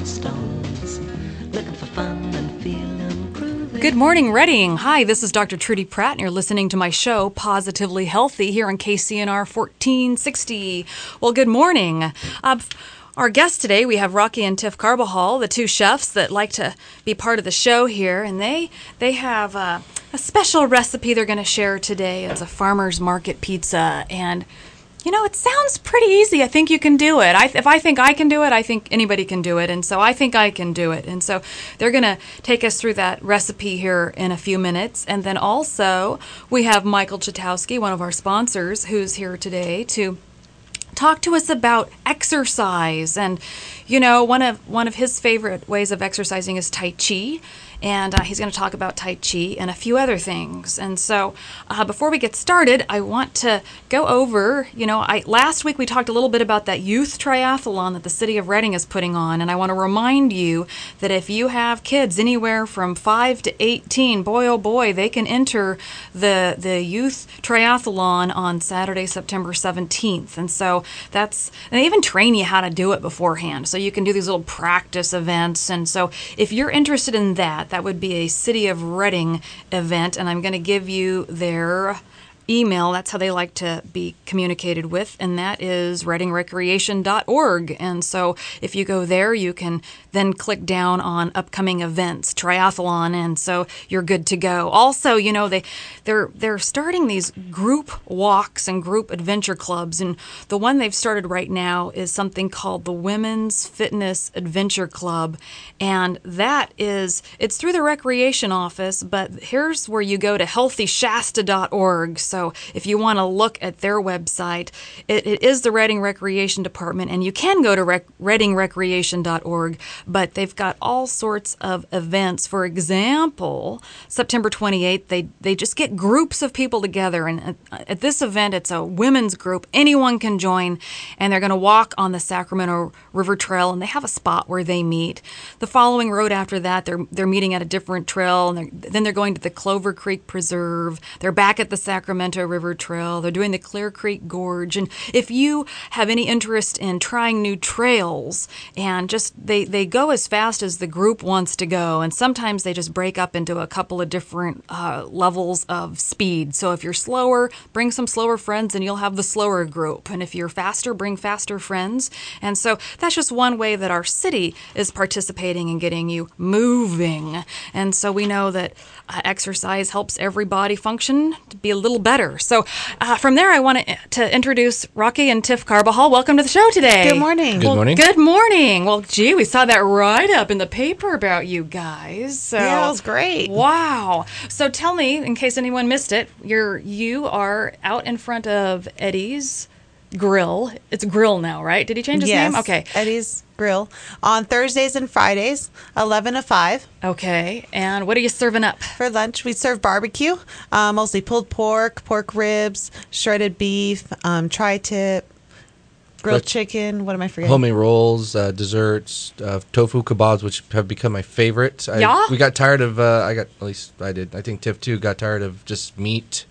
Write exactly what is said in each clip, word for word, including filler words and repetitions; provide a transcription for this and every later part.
the stones, looking for fun and feeling groovy. Good morning, Reading. Hi, this is Doctor Trudy Pratt, and you're listening to my show, Positively Healthy, here on K C N R fourteen sixty. Well, good morning. Uh, our guests today, we have Rocky and Tiff Carbajal, the two chefs that like to be part of the show here, and they they have uh, a special recipe they're going to share today. It's a farmer's market pizza, and you know, it sounds pretty easy. I think you can do it. I, if I think I can do it, I think anybody can do it. And so I think I can do it. And so they're going to take us through that recipe here in a few minutes. And then also we have Michael Chatowski, one of our sponsors, who's here today to talk to us about exercise. And, you know, one of one of his favorite ways of exercising is Tai Chi. And uh, he's going to talk about Tai Chi and a few other things. And so uh, before we get started, I want to go over, you know, I last week we talked a little bit about that youth triathlon that the city of Reading is putting on. And I want to remind you that if you have kids anywhere from five to eighteen, boy, oh boy, they can enter the, the youth triathlon on Saturday, September seventeenth. And so that's, and they even train you how to do it beforehand. So you can do these little practice events. And so if you're interested in that, that would be a City of Reading event, and I'm going to give you their email. That's how they like to be communicated with, and that is reading recreation dot org. And so if you go there, you can then click down on upcoming events, triathlon, and so you're good to go. Also, you know, they they're they're starting these group walks and group adventure clubs, and the one they've started right now is something called the Women's Fitness Adventure Club, and that is it's through the recreation office, but here's where you go to healthy shasta dot org. So if you want to look at their website, it, it is the Reading Recreation Department, and you can go to rec- reading recreation dot org, but they've got all sorts of events. For example, September twenty-eighth, they, they just get groups of people together, and at, at this event, it's a women's group. Anyone can join, and they're going to walk on the Sacramento River Trail, and they have a spot where they meet. The following road after that, they're they're meeting at a different trail, and they're, then they're going to the Clover Creek Preserve. They're back at the Sacramento River Trail. They're doing the Clear Creek Gorge. And if you have any interest in trying new trails, and just they, they go as fast as the group wants to go, and sometimes they just break up into a couple of different uh, levels of speed. So if you're slower, bring some slower friends and you'll have the slower group. And if you're faster, bring faster friends. And so that's just one way that our city is participating in getting you moving. And so we know that uh, exercise helps everybody function to be a little better. So uh, from there, I want to, to introduce Rocky and Tiff Carbajal. Welcome to the show today. Good morning. Good well, morning. Good morning. Well, gee, we saw that right up in the paper about you guys. So, yeah, it was great. Wow. So tell me, in case anyone missed it, you're you are out in front of Eddie's Grill. It's Grill now, right? Did he change his yes, name? Okay. Eddie's Grill on Thursdays and Fridays, eleven to five. Okay. And what are you serving up? For lunch, we serve barbecue, uh, mostly pulled pork, pork ribs, shredded beef, um, tri-tip, grilled But- chicken. What am I forgetting? Homemade rolls, uh, desserts, uh, tofu kebabs, which have become my favorite. I, Yeah? We got tired of, uh, I got, at least I did, I think Tiff too, got tired of just meat.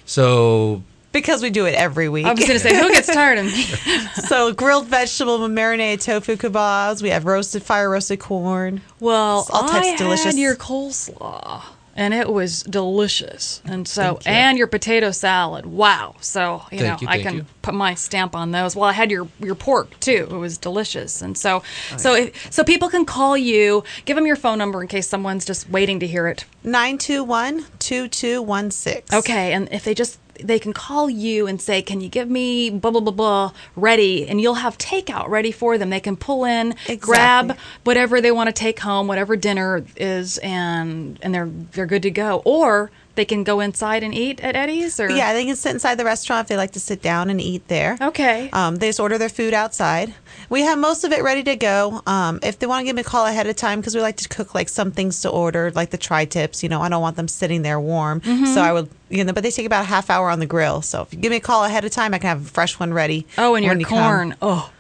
So, Because we do it every week. I was going to say, who gets tired of me? So grilled vegetable marinated tofu kebabs. We have roasted fire roasted corn. Well, All types I of delicious. had your coleslaw, and it was delicious. And so, Thank you. and your potato salad. Wow. So, you Thank know, you, I thank can you. put my stamp on those. Well, I had your, your pork too. It was delicious. And so, so, if, so people can call you. Give them your phone number in case someone's just waiting to hear it. nine two one, two two one six. Okay. And if they just, they can call you and say, can you give me blah, blah, blah, blah ready? And you'll have takeout ready for them. They can pull in, Exactly. grab whatever they want to take home, whatever dinner is, and and they're they're good to go. Or they can go inside and eat at Eddie's? Or Yeah, they can sit inside the restaurant if they like to sit down and eat there. Okay. Um, they just order their food outside. We have most of it ready to go. Um, if they want to give me a call ahead of time, because we like to cook like some things to order, like the tri-tips. You know, I don't want them sitting there warm. Mm-hmm. So I would, you know, but they take about a half hour on the grill. So if you give me a call ahead of time, I can have a fresh one ready. Oh, and your when you come. corn. Oh,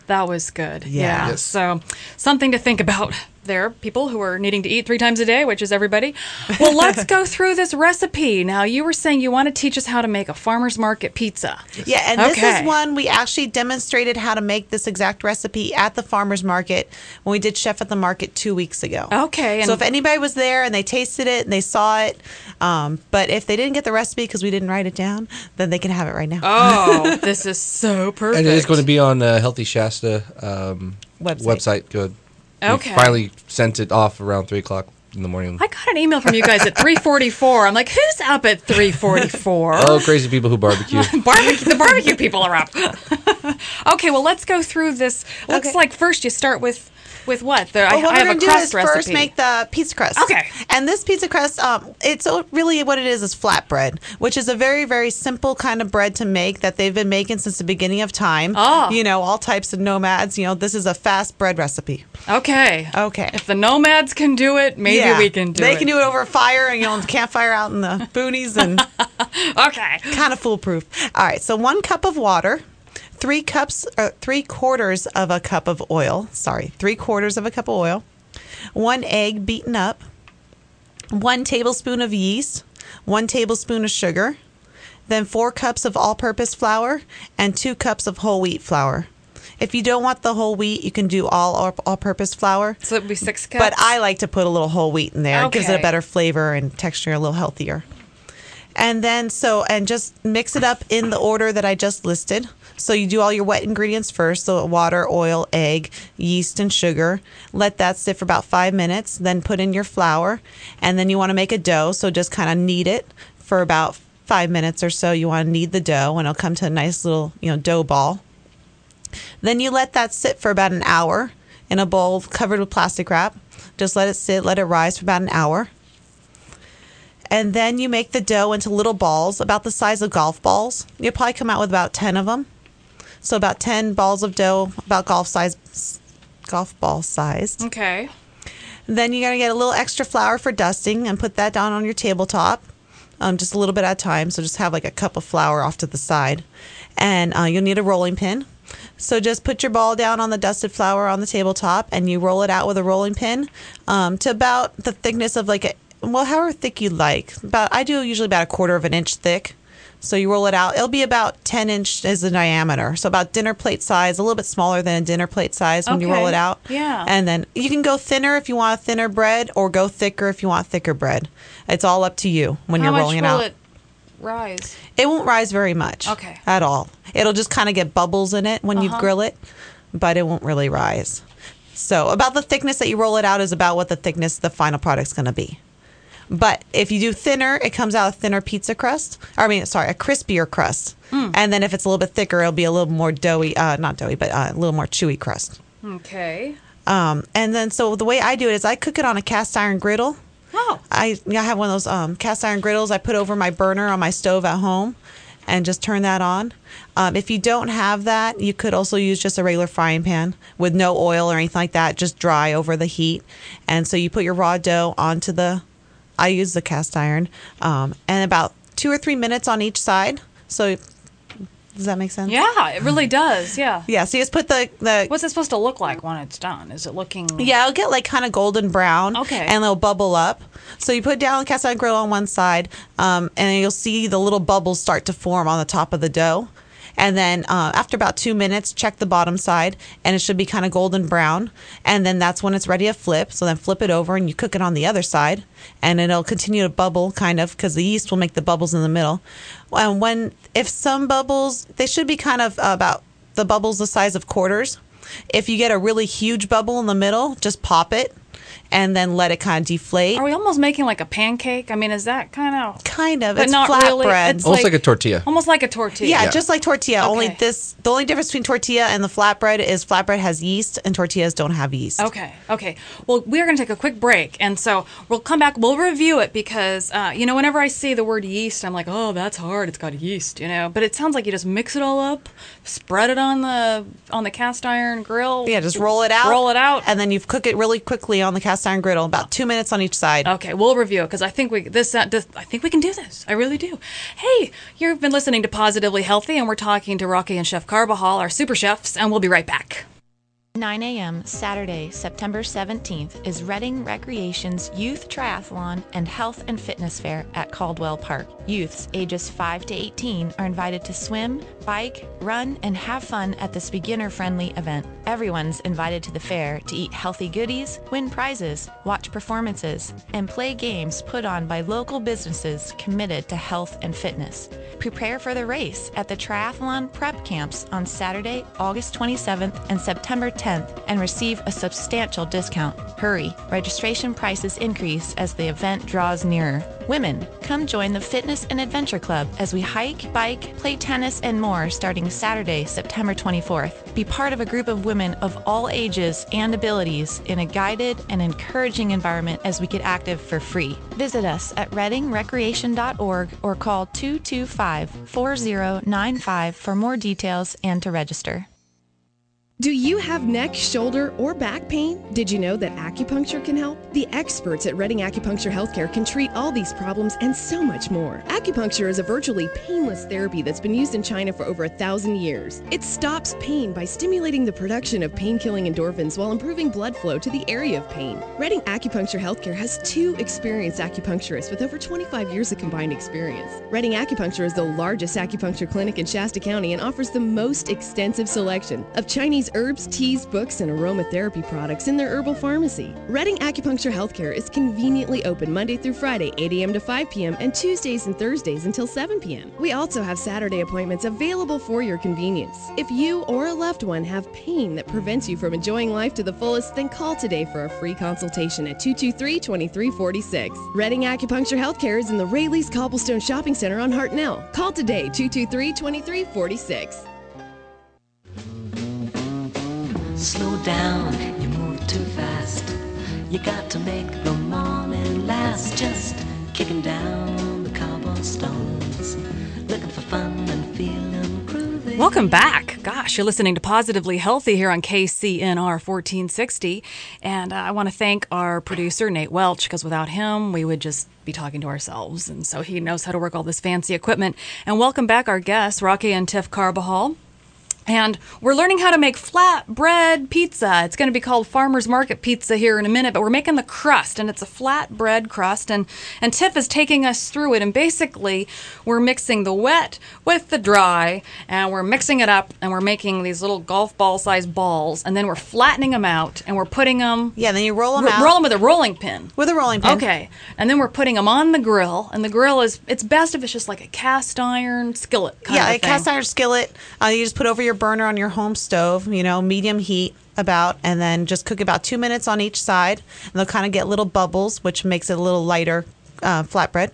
That was good. Yeah. Yes. So something to think about there, people who are needing to eat three times a day, which is everybody. Well, let's go through this recipe. Now, you were saying you want to teach us how to make a farmer's market pizza. Yeah, and this Okay. is one we actually demonstrated how to make this exact recipe at the farmer's market when we did Chef at the Market two weeks ago. Okay, So and- if anybody was there and they tasted it and they saw it, um, but if they didn't get the recipe because we didn't write it down, then they can have it right now. Oh, this is so perfect. And it is going to be on uh, Healthy Shasta um, Website. website. Good. Okay. We finally sent it off around three o'clock in the morning. I got an email from you guys at three forty-four. I'm like, who's up at three forty-four? Oh, crazy people who barbecue. Barbecue, the barbecue people are up. Okay, well, let's go through this. Looks Okay. like first you start with with what? The, Well, I, what I have we're a gonna do crust is recipe. first make the pizza crust. Okay. And this pizza crust, um, it's a- really what it is is flatbread, which is a very very simple kind of bread to make that they've been making since the beginning of time. Oh. You know, all types of nomads. You know, this is a fast bread recipe. Okay. Okay. If the nomads can do it, maybe Yeah. we can do they it. can do it over fire, you know, campfire out in the boonies, and Okay. kind of foolproof. All right, so one cup of water, three cups, uh, three quarters of a cup of oil. Sorry, three quarters of a cup of oil, one egg beaten up, one tablespoon of yeast, one tablespoon of sugar, then four cups of all-purpose flour, and two cups of whole wheat flour. If you don't want the whole wheat, you can do all all- all-purpose flour. So it'd be six cups. But I like to put a little whole wheat in there. It gives it a Okay. better flavor and texture, a little healthier. And then so, and just mix it up in the order that I just listed. So you do all your wet ingredients first. So water, oil, egg, yeast, and sugar. Let that sit for about five minutes. Then put in your flour. And then you want to make a dough. So just kind of knead it for about five minutes or so. You want to knead the dough and it'll come to a nice little, you know, dough ball. Then you let that sit for about an hour in a bowl covered with plastic wrap. Just let it sit, let it rise for about an hour. And then you make the dough into little balls about the size of golf balls. You'll probably come out with about ten of them. So about ten balls of dough, about golf size, golf ball sized. Okay. Then you're going to get a little extra flour for dusting and put that down on your tabletop, um, just a little bit at a time. So just have like a cup of flour off to the side. And uh, you'll need a rolling pin. So just put your ball down on the dusted flour on the tabletop and you roll it out with a rolling pin um, to about the thickness of like a, well, however thick you like. About I do usually about a quarter of an inch thick. So you roll it out. It'll be about ten inches in diameter. So about dinner plate size, a little bit smaller than a dinner plate size when you roll Okay. it out. Yeah. And then you can go thinner if you want a thinner bread or go thicker if you want thicker bread. It's all up to you when How you're much rolling it will out. it rise? It won't rise very much. Okay. At all. It'll just kind of get bubbles in it when you Uh-huh. grill it, but it won't really rise. So about the thickness that you roll it out is about what the thickness the final product's going to be. But if you do thinner, it comes out a thinner pizza crust. Or, I mean, sorry, a crispier crust. Hmm. And then if it's a little bit thicker, it'll be a little more doughy, uh, not doughy, but uh, a little more chewy crust. Okay. Um, and then so the way I do it is I cook it on a cast iron griddle. Oh. I, I have one of those um, cast iron griddles I put over my burner on my stove at home and just turn that on. Um, if you don't have that, you could also use just a regular frying pan with no oil or anything like that, just dry over the heat. And so you put your raw dough onto the, I use the cast iron, um, and about two or three minutes on each side. So does that make sense? Yeah, it really does. Yeah. Yeah, so you just put the, the What's it supposed to look like when it's done? Is it looking? Yeah, it'll get like kind of golden brown. Okay. And it'll bubble up. So you put it down the cast iron grill on one side, um, and you'll see the little bubbles start to form on the top of the dough. And then uh, after about two minutes, check the bottom side, and it should be kind of golden brown. And then that's when it's ready to flip. So then flip it over, and you cook it on the other side, and it'll continue to bubble kind of because the yeast will make the bubbles in the middle. And when if some bubbles, they should be kind of uh, about the bubbles the size of quarters. If you get a really huge bubble in the middle, just pop it and then let it kind of deflate. Are we almost making like a pancake? I mean, is that kind of Kind of. But It's not flat really. bread. It's Almost like, a tortilla. almost like a tortilla? Yeah, Yeah. just like tortilla. Only Okay. this, the only difference between tortilla and the flatbread is flatbread has yeast and tortillas don't have yeast. Okay, okay. Well, we're going to take a quick break. And so we'll come back, we'll review it because, uh, you know, whenever I see the word yeast, I'm like, oh, that's hard. It's got yeast, you know. But it sounds like you just mix it all up, spread it on the on the cast iron grill. Yeah, just roll it out. Roll it out. And then you cook it really quickly on the cast iron griddle, about two minutes on each side. Okay, we'll review it because I think we this, uh, this I think we can do this. I really do. Hey, you've been listening to Positively Healthy, and we're talking to Rocky and Chef Carbajal, our super chefs, and we'll be right back. nine a.m. Saturday, September seventeenth is Reading Recreation's Youth Triathlon and Health and Fitness Fair at Caldwell Park. Youths ages five to eighteen are invited to swim, bike, run, and have fun at this beginner-friendly event. Everyone's invited to the fair to eat healthy goodies, win prizes, watch performances, and play games put on by local businesses committed to health and fitness. Prepare for the race at the Triathlon Prep Camps on Saturday, August twenty-seventh and September tenth and receive a substantial discount. Hurry, registration prices increase as the event draws nearer. Women, come join the Fitness and Adventure Club as we hike, bike, play tennis, and more starting Saturday, September twenty-fourth. Be part of a group of women of all ages and abilities in a guided and encouraging environment as we get active for free. Visit us at reading recreation dot org or call two two five, four zero nine five for more details and to register. Do you have neck, shoulder, or back pain? Did you know that acupuncture can help? The experts at Reading Acupuncture Healthcare can treat all these problems and so much more. Acupuncture is a virtually painless therapy that's been used in China for over a thousand years. It stops pain by stimulating the production of pain-killing endorphins while improving blood flow to the area of pain. Reading Acupuncture Healthcare has two experienced acupuncturists with over twenty-five years of combined experience. Reading Acupuncture is the largest acupuncture clinic in Shasta County and offers the most extensive selection of Chinese herbs, teas, books, and aromatherapy products in their herbal pharmacy. Reading Acupuncture Healthcare is conveniently open Monday through Friday, eight a.m. to five p.m., and Tuesdays and Thursdays until seven p.m. We also have Saturday appointments available for your convenience. If you or a loved one have pain that prevents you from enjoying life to the fullest, then call today for a free consultation at two two three, two three four six. Reading Acupuncture Healthcare is in the Rayleigh's Cobblestone Shopping Center on Hartnell. Call today, two two three, two three four six. Slow down, you move too fast. You got to make the morning last. Just kicking down the cobblestones, looking for fun and feeling groovy. Welcome back. Gosh, you're listening to Positively Healthy here on K C N R fourteen sixty. And uh, I want to thank our producer, Nate Welch, because without him, we would just be talking to ourselves. And so he knows how to work all this fancy equipment. And welcome back our guests, Rocky and Tiff Carbajal. And we're learning how to make flatbread pizza. It's going to be called Farmer's Market Pizza here in a minute, but we're making the crust, and it's a flatbread crust. And, and Tiff is taking us through it. And basically, we're mixing the wet with the dry, and we're mixing it up, and we're making these little golf ball-sized balls, and then we're flattening them out, and we're putting them... Yeah, then you roll them r- out. Roll them with a rolling pin. With a rolling pin. Okay. And then we're putting them on the grill, and the grill is... It's best if it's just like a cast iron skillet kind yeah, of a thing. cast iron skillet. Uh, you just put over your burner on your home stove, you know, medium heat about, and then just cook about two minutes on each side. And they'll kind of get little bubbles, which makes it a little lighter uh, flatbread.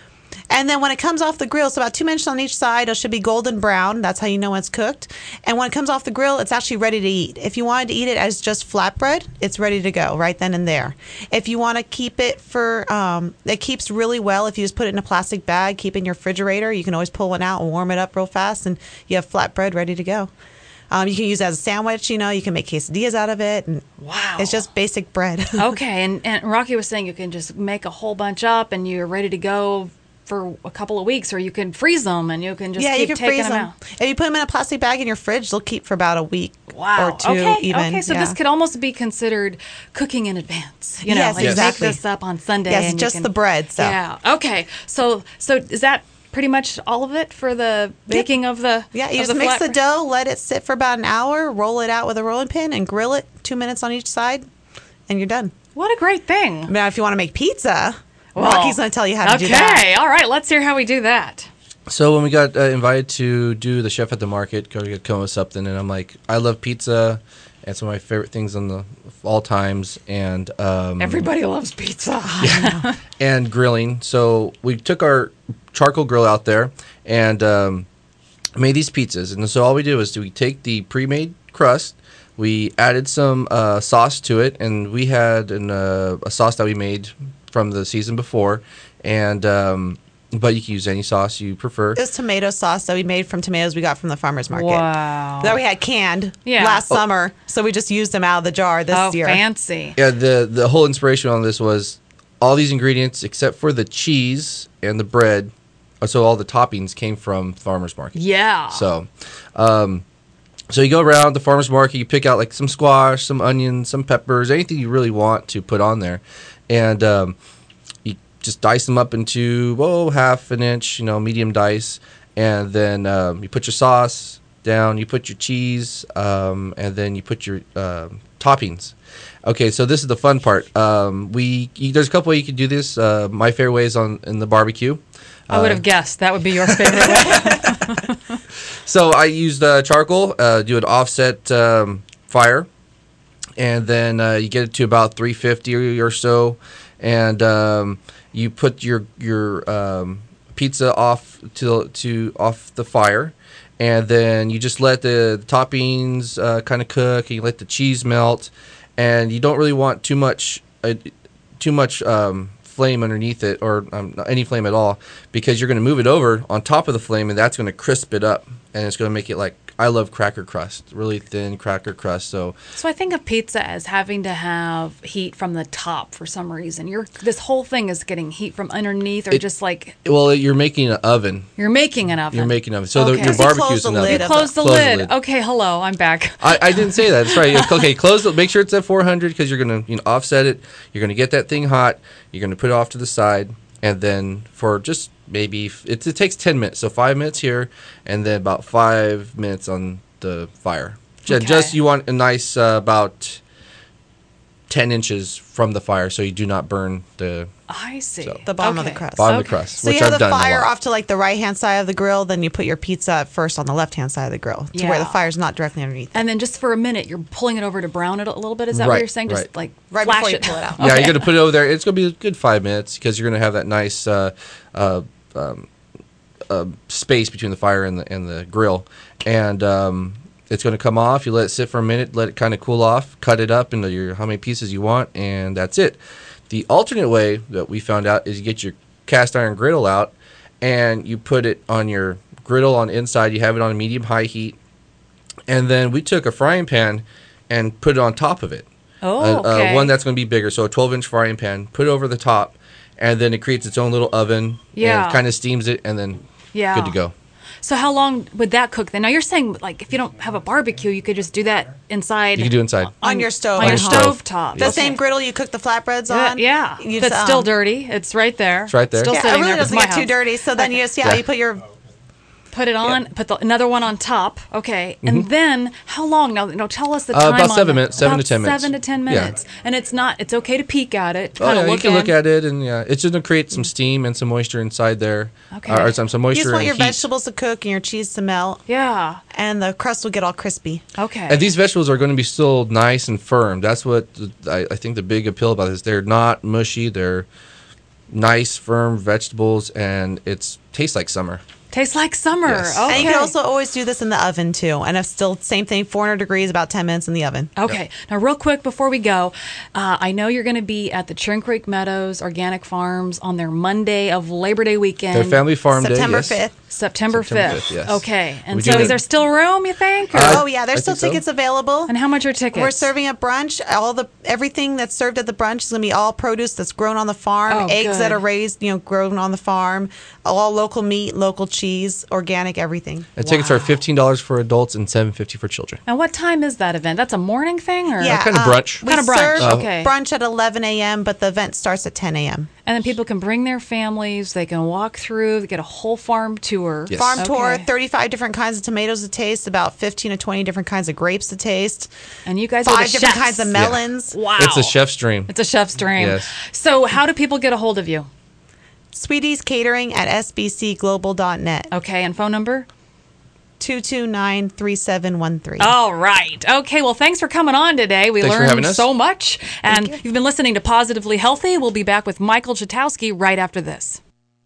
And then when it comes off the grill, so about two minutes on each side, it should be golden brown. That's how you know when it's cooked. And when it comes off the grill, it's actually ready to eat. If you wanted to eat it as just flatbread, it's ready to go right then and there. If you want to keep it for, um, it keeps really well if you just put it in a plastic bag, keep it in your refrigerator. You can always pull one out and warm it up real fast, and you have flatbread ready to go. Um, you can use it as a sandwich, you know, you can make quesadillas out of it. And wow. It's just basic bread. Okay, and, and Rocky was saying you can just make a whole bunch up and you're ready to go for a couple of weeks, or you can freeze them and you can just yeah, keep you can taking freeze them them. out. If you put them in a plastic bag in your fridge, they'll keep for about a week Wow. or two okay. even. Okay, so yeah. this could almost be considered cooking in advance. You know, Yes, like exactly. make this up on Sunday. Yes, and just you can, the bread. So. Yeah. Okay. So so is that pretty much all of it for the baking Yep. of the Yeah, you of just the mix the flatbread? dough, let it sit for about an hour, roll it out with a rolling pin, and grill it two minutes on each side, and you're done. What a great thing. Now, if you want to make pizza, Well, Rocky's going to tell you how to okay. do that. Okay. All right. Let's hear how we do that. So when we got uh, invited to do the chef at the market, go to come with something, and I'm like, I love pizza. It's one of my favorite things on the of all times, and um, Everybody loves pizza. yeah, and grilling. So we took our charcoal grill out there and um, made these pizzas. And so all we did was we take the pre-made crust, we added some uh, sauce to it, and we had an, uh, a sauce that we made from the season before, and um, but you can use any sauce you prefer. It was tomato sauce that we made from tomatoes we got from the farmer's market. Wow. That we had canned Yeah. last Oh. summer, so we just used them out of the jar this Oh, year. fancy. Yeah, the the whole inspiration on this was all these ingredients except for the cheese and the bread. So all the toppings came from farmer's market. Yeah. So, um, So you go around the farmer's market, you pick out like some squash, some onions, some peppers, anything you really want to put on there. And um, you just dice them up into, whoa, half an inch, you know, medium dice. And then um, you put your sauce down, you put your cheese, um, and then you put your uh, toppings. Okay, so this is the fun part. Um, we you, There's a couple ways you can do this. Uh, my favorite way is on in the barbecue. I would have Uh, guessed that would be your favorite way. So I used uh, charcoal, uh, do an offset um, fire, and then uh, you get it to about three fifty or, or so, and um, you put your your um, pizza off to to off the fire, and then you just let the, the toppings uh, kind of cook, and you let the cheese melt, and you don't really want too much uh, too much. Um, flame underneath it, or um, not any flame at all, because you're going to move it over on top of the flame, and that's going to crisp it up, and it's going to make it like, I love cracker crust, really thin cracker crust. So So I think of pizza as having to have heat from the top for some reason. You're this whole thing is getting heat from underneath, or It- just like well, you're making an oven. you're making an oven. You're making an oven. So the, Okay. your So you close barbecue's the an oven. lid You of close the Close the lid. lid. Okay, hello, I'm back. I, I didn't say that. That's right. Okay, close. The, make sure it's at four hundred, because you're going to you know offset it. You're going to get that thing hot. You're going to put it off to the side, and then for just maybe it, it takes ten minutes. So five minutes here, and then about five minutes on the fire. Ju- Okay. Just you want a nice uh, about ten inches from the fire, so you do not burn the I see. So- The bottom of Okay. the crust. bottom of Okay. the crust, So which you have I've the done a fire lot. off to like the right hand side of the grill, then you put your pizza at first on the left hand side of the grill to where the Yeah. fire's not directly underneath. And then just for a minute, you're pulling it over to brown it a little bit. Is that what Right, you're saying? Just right. like Right flash before you it. pull it out. Yeah, you're going to put it over there. It's going to be a good five minutes, because you're going to have that nice uh, uh, um, uh, space between the fire and the and the grill, and um, it's going to come off. You let it sit for a minute, let it kind of cool off, cut it up into your how many pieces you want, and that's it. The alternate way that we found out is you get your cast iron griddle out, and you put it on your griddle on inside. You have it on medium high heat, and then we took a frying pan and put it on top of it. Oh, uh, okay. uh, one that's going to be bigger, so a twelve inch frying pan, put it over the top, and then it creates its own little oven. Yeah. And kind of steams it, and then Yeah. good to go. So how long would that cook then? Now you're saying like if you don't have a barbecue, you could just do that inside. You can do inside. on your stove On at your home. stove top. The Okay. same griddle you cook the flatbreads Yeah, on. yeah. you That's just, still um, dirty. It's right there. It's right there. Still Yeah, it sitting really there. 'cause doesn't my get too house. dirty. So then you just yeah, Yeah. you put your Put it on. Put the, another one on top. Okay. And then how long? Now, now tell us the Uh, time. about on seven that. minutes, seven About to ten minutes. Seven to ten Yeah. minutes. And it's not. It's okay to peek at it. Oh, Kind yeah, of you look can in. look at it, and yeah, it's just going to create some steam and some moisture inside there. Okay. Uh, or some, some you moisture just want and your heat. vegetables to cook and your cheese to melt, Yeah. and the crust will get all crispy. Okay. And these vegetables are going to be still nice and firm. That's what I, I think the big appeal about this. They're not mushy. They're nice, firm vegetables, and it's tastes like summer. Tastes like summer. Yes. Okay. And you can also always do this in the oven too. And it's still same thing, four hundred degrees, about ten minutes in the oven. Okay. Now, real quick before we go, uh, I know you're going to be at the Churn Creek Meadows Organic Farms on their Monday of Labor Day weekend. Their family farm September day. yes. fifth. September September fifth. fifth, yes. Okay. And We so do is it- there still room, you think? Or- Uh, oh yeah, there's I still think so. tickets available. and how much are tickets? We're serving at brunch. All the everything that's served at the brunch is going to be all produce that's grown on the farm, Oh, eggs good. that are raised, you know, grown on the farm, all local meat, local cheese, organic, everything. And tickets are fifteen dollars for adults and seven fifty for children. And what time is that event? That's a morning thing? Or? Yeah, kind of uh, brunch. We Kind of brunch, serve Uh, okay. brunch at eleven a.m., but the event starts at ten a.m. And then people can bring their families. They can walk through, they get a whole farm tour. Yes. Farm tour, Okay. thirty-five different kinds of tomatoes to taste, about fifteen to twenty different kinds of grapes to taste, And you guys are five the different chefs. kinds of melons. Wow. It's a chef's dream. It's a chef's dream. Yes. So how do people get a hold of you? Sweeties Catering at s b c global dot net, Okay, and phone number? two two nine, three seven one three. All right. Okay, well, thanks for coming on today. We Thanks for learned having us. so much. And you've been listening to Positively Healthy. We'll be back with Michael Chatowski right after this.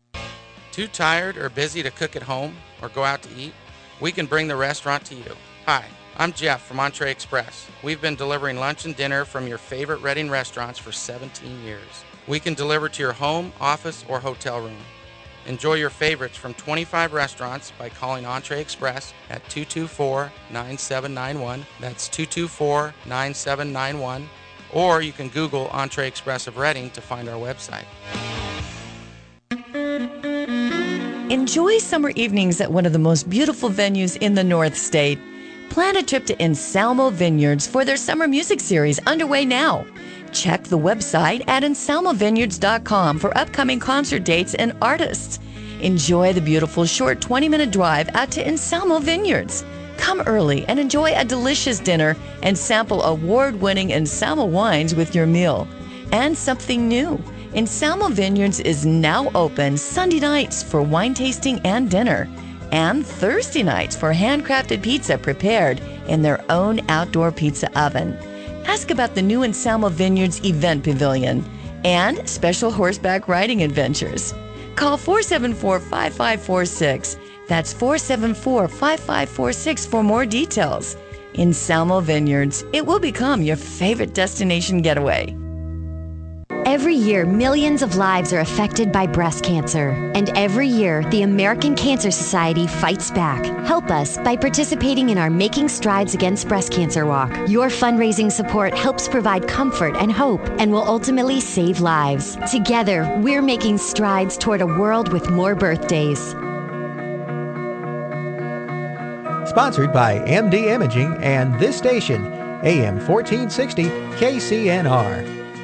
Too tired or busy to cook at home or go out to eat? We can bring the restaurant to you. Hi, I'm Jeff from Entree Express. We've been delivering lunch and dinner from your favorite Reading restaurants for seventeen years. We can deliver to your home, office, or hotel room. Enjoy your favorites from twenty-five restaurants by calling Entree Express at two two four, nine seven nine one. That's two two four, nine seven nine one. Or you can Google Entree Express of Reading to find our website. Enjoy summer evenings at one of the most beautiful venues in the North State. Plan a trip to Anselmo Vineyards for their summer music series underway now. Check the website at anselmo vineyards dot com for upcoming concert dates and artists. Enjoy the beautiful short twenty-minute drive out to Anselmo Vineyards. Come early and enjoy a delicious dinner and sample award-winning Anselmo wines with your meal. And something new. Anselmo Vineyards is now open Sunday nights for wine tasting and dinner, and Thursday nights for handcrafted pizza prepared in their own outdoor pizza oven. Ask about the new Anselmo Vineyards Event Pavilion and special horseback riding adventures. Call four seven four, five five four six. That's four seven four, five five four six for more details. Anselmo Vineyards, it will become your favorite destination getaway. Every year, millions of lives are affected by breast cancer. And every year, the American Cancer Society fights back. Help us by participating in our Making Strides Against Breast Cancer Walk. Your fundraising support helps provide comfort and hope and will ultimately save lives. Together, we're making strides toward a world with more birthdays. Sponsored by M D Imaging and this station, A M fourteen sixty K C N R.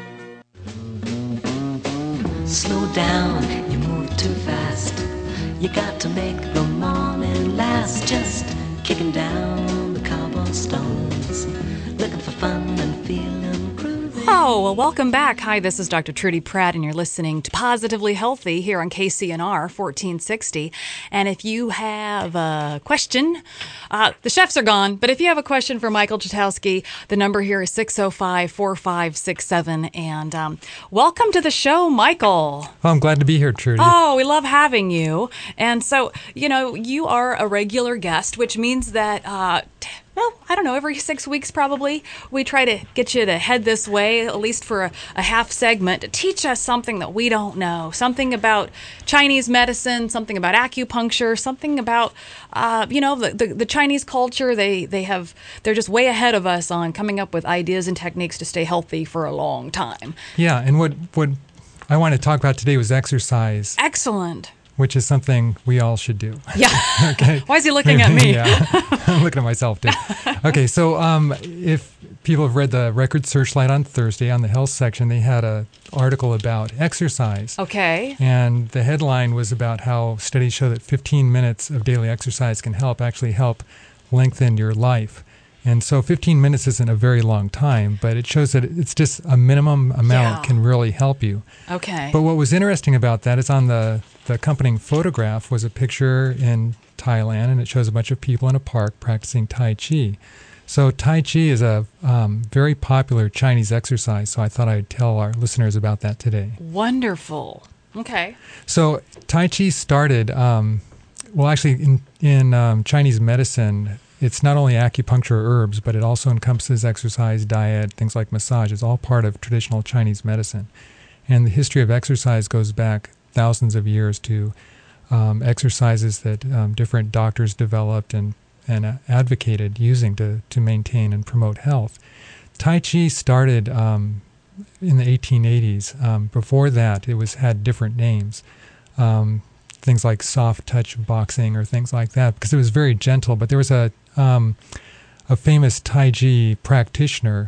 Slow down, you move too fast. You got to make the morning last. Just kicking down the cobblestones, looking for fun and feeling groovy. Oh, well, welcome back. Hi, this is Doctor Trudy Pratt, and you're listening to Positively Healthy here on K C N R fourteen sixty. And if you have a question, uh, the chefs are gone, but if you have a question for Michael Chitowski, the number here is six oh five, four five six seven. And um, welcome to the show, Michael. Oh, I'm glad to be here, Trudy. Oh, we love having you. And so, you know, you are a regular guest, which means that... Uh, t- Well, I don't know, every six weeks probably, we try to get you to head this way, at least for a, a half segment, to teach us something that we don't know, something about Chinese medicine, something about acupuncture, something about, uh, you know, the, the, the Chinese culture. They, they have, they're just way ahead of us on coming up with ideas and techniques to stay healthy for a long time. Yeah, and what, what I want to talk about today was exercise. Excellent. Which is something we all should do. Yeah. Okay. Why is he looking at me? Yeah. I'm looking at myself too. Okay, so um, if people have read the Record Searchlight on Thursday on the health section, they had an article about exercise. Okay. And the headline was about how studies show that fifteen minutes of daily exercise can help actually help lengthen your life. And so fifteen minutes isn't a very long time, but it shows that it's just a minimum amount Yeah. can really help you. Okay. But what was interesting about that is on the, the accompanying photograph was a picture in Thailand, and it shows a bunch of people in a park practicing Tai Chi. So Tai Chi is a um, very popular Chinese exercise, so I thought I'd tell our listeners about that today. Wonderful. Okay. So Tai Chi started, um, well, actually, in, in um, Chinese medicine, it's not only acupuncture or herbs, but it also encompasses exercise, diet, things like massage. It's all part of traditional Chinese medicine. And the history of exercise goes back thousands of years to um, exercises that um, different doctors developed and, and uh, advocated using to, to maintain and promote health. Tai Chi started um, in the eighteen eighties. Um, before that, it was had different names. Um, things like soft touch boxing or things like that, because it was very gentle. But there was a um, a famous Tai Chi practitioner,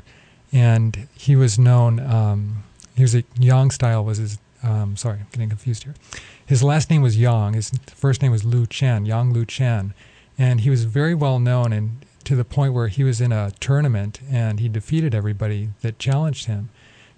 and he was known. Um, he was a Yang style was his. Um, sorry, I'm getting confused here. His last name was Yang. His first name was Lu Chen, Yang Lu Chen, and he was very well known, and to the point where he was in a tournament and he defeated everybody that challenged him.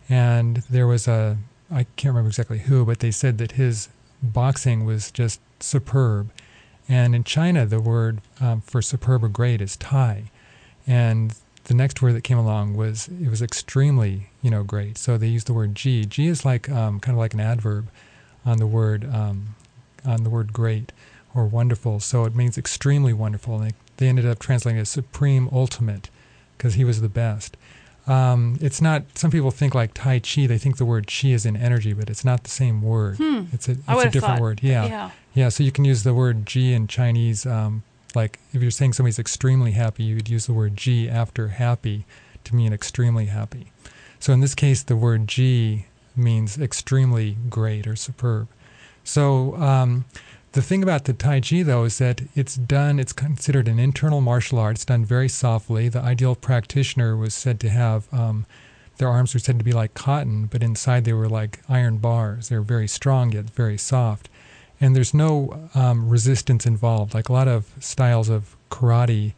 And there was a, I can't remember exactly who, but they said that his boxing was just superb. And in China, the word um, for superb or great is Tai. And the next word that came along was, it was extremely, you know, great. So they used the word Ji. Ji is like, um, kind of like an adverb on the word, um, on the word great or wonderful. So it means extremely wonderful. And they, they ended up translating it as supreme ultimate because he was the best. Um, it's not, some people think like Tai Chi, they think the word Chi is in energy, but it's not the same word. Hmm. It's a, it's I a would've different thought, word. Yeah. yeah. Yeah. So you can use the word Ji in Chinese. Um, like if you're saying somebody's extremely happy, you would use the word Ji after happy to mean extremely happy. So in this case, the word Ji means extremely great or superb. So um, The thing about the Tai Chi, though, is that it's done, it's considered an internal martial art. It's done very softly. The ideal practitioner was said to have, um, their arms were said to be like cotton, but inside they were like iron bars. They're very strong, yet very soft. And there's no um, resistance involved. Like a lot of styles of karate,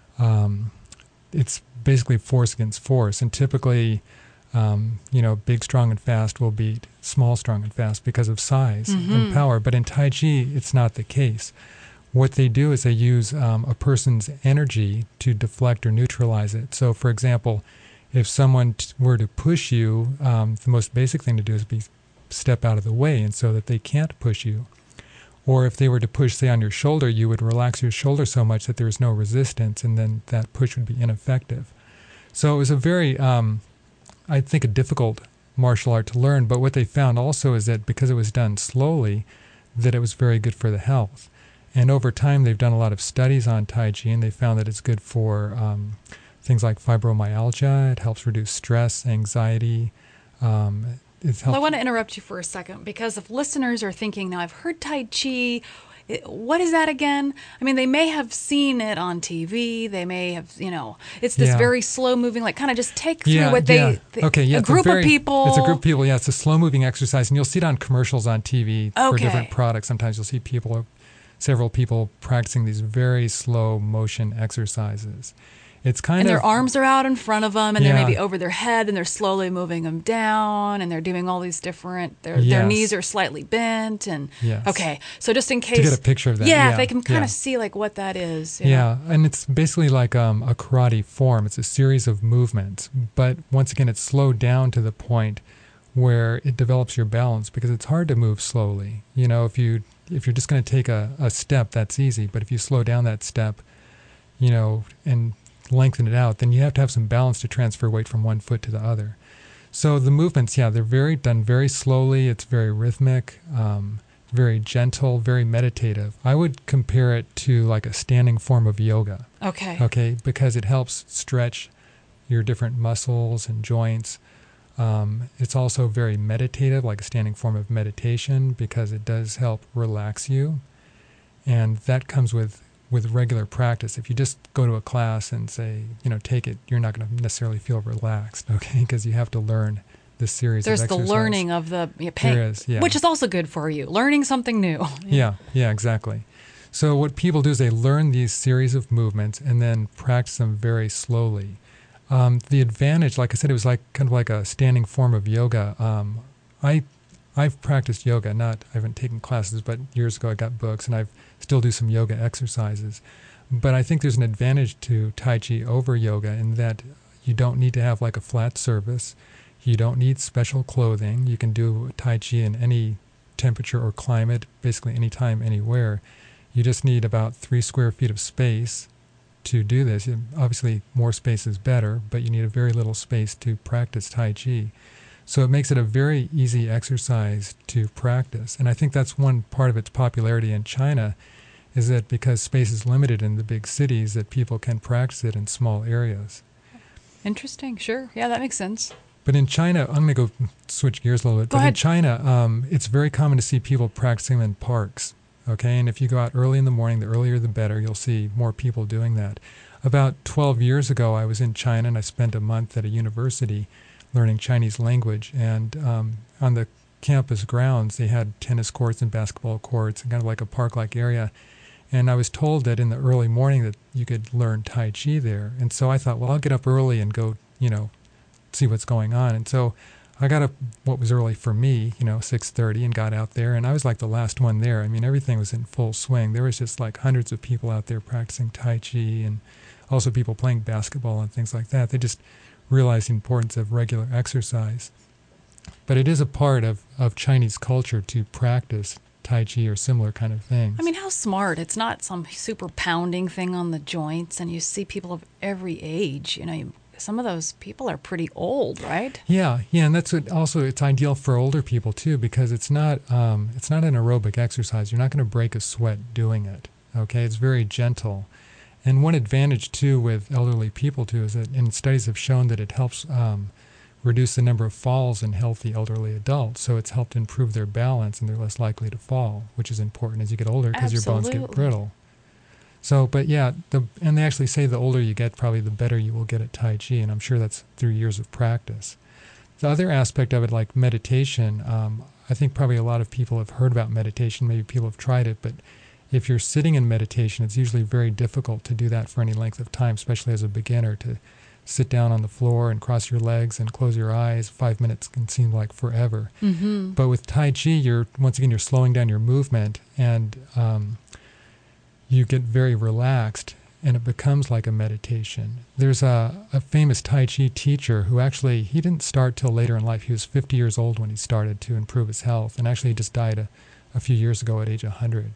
um, it's basically force against force. And typically, um, you know, big, strong, and fast will beat small, strong, and fast because of size Mm-hmm. and power. But in Tai Chi, it's not the case. What they do is they use um, a person's energy to deflect or neutralize it. So, for example, if someone t- were to push you, um, the most basic thing to do is be step out of the way, and so that they can't push you. Or if they were to push, say, on your shoulder, you would relax your shoulder so much that there was no resistance, and then that push would be ineffective. So it was a very, um, I think, a difficult martial art to learn. But what they found also is that because it was done slowly, that it was very good for the health. And over time, they've done a lot of studies on Tai Chi, and they found that it's good for um, things like fibromyalgia. It helps reduce stress, anxiety. Um, it helps. Well, I want to interrupt you for a second, because if listeners are thinking, now I've heard Tai Chi, it- what is that again? I mean, they may have seen it on T V. They may have, you know, it's this Yeah. very slow moving, like kind of just take through Yeah, what they, yeah. they okay, yeah, a it's group very- of people. It's a group of people, yeah. It's a slow-moving exercise, and you'll see it on commercials on T V for Okay. different products. Sometimes you'll see people, several people practicing these very slow motion exercises. It's kind and of... their arms are out in front of them, and they're Yeah. maybe over their head, and they're slowly moving them down, and they're doing all these different. Their their Yes. knees are slightly bent, and Yes. okay. So just in case get a picture of that, yeah, yeah, if they can kind yeah. of see like what that is. you know. Yeah, and it's basically like um, a karate form. It's a series of movements, but once again, it's slowed down to the point where it develops your balance, because it's hard to move slowly. You know, if you if you're just going to take a, a step, that's easy. But if you slow down that step, you know, and lengthen it out, then you have to have some balance to transfer weight from one foot to the other. So the movements, yeah, they're very done very slowly. It's very rhythmic, um, very gentle, very meditative. I would compare it to like a standing form of yoga. Okay. Okay, because it helps stretch your different muscles and joints. Um, it's also very meditative, like a standing form of meditation, because it does help relax you. And that comes with, with regular practice. If you just go to a class and say, you know, take it, you're not going to necessarily feel relaxed, okay? Because you have to learn this series There's of the exercises. learning of the yeah, pain, There is, yeah. which is also good for you. Learning something new. Yeah, yeah, exactly. So what people do is they learn these series of movements and then practice them very slowly. Um, the advantage, like I said, it was like kind of like a standing form of yoga. Um, I, I've practiced yoga, not I haven't taken classes, but years ago I got books, and I still do some yoga exercises. But I think there's an advantage to Tai Chi over yoga in that you don't need to have like a flat surface. You don't need special clothing. You can do Tai Chi in any temperature or climate, basically anytime, anywhere. You just need about three square feet of space to do this. Obviously, more space is better, but you need a very little space to practice Tai Chi. So it makes it a very easy exercise to practice. And I think that's one part of its popularity in China, is that because space is limited in the big cities, that people can practice it in small areas. Interesting. Sure. Yeah, that makes sense. But in China, I'm going to go switch gears a little bit. Go but ahead. in China, um, it's very common to see people practicing in parks. Okay, and if you go out early in the morning, the earlier the better, you'll see more people doing that. About twelve years ago, I was in China, and I spent a month at a university learning Chinese language. And um, on the campus grounds, they had tennis courts and basketball courts, and kind of like a park-like area. And I was told that in the early morning that you could learn Tai Chi there. And so I thought, well, I'll get up early and go, you know, see what's going on. And so I got up what was early for me, you know, six thirty, and got out there, and I was like the last one there. I mean, everything was in full swing. There was just like hundreds of people out there practicing Tai Chi, and also people playing basketball and things like that. They just realized the importance of regular exercise. But it is a part of, of Chinese culture to practice Tai Chi or similar kind of things. I mean, how smart. It's not some super pounding thing on the joints, and you see people of every age. You know, you, some of those people are pretty old, right? Yeah, yeah, and that's what also it's ideal for older people too, because it's not um, it's not an aerobic exercise. You're not going to break a sweat doing it. Okay, it's very gentle. And one advantage too with elderly people too is that, and studies have shown that it helps um, reduce the number of falls in healthy elderly adults. So it's helped improve their balance, and they're less likely to fall, which is important as you get older because your bones get brittle. So, but yeah, the and they actually say the older you get, probably the better you will get at Tai Chi, and I'm sure that's through years of practice. The other aspect of it, like meditation, um, I think probably a lot of people have heard about meditation. Maybe people have tried it, but if you're sitting in meditation, it's usually very difficult to do that for any length of time, especially as a beginner, to sit down on the floor and cross your legs and close your eyes. Five minutes can seem like forever. Mm-hmm. But with Tai Chi, you're once again, you're slowing down your movement, and um, you get very relaxed, and it becomes like a meditation. There's a, a famous Tai Chi teacher who actually, he didn't start till later in life. He was fifty years old when he started to improve his health, and actually he just died a, a few years ago at age one hundred.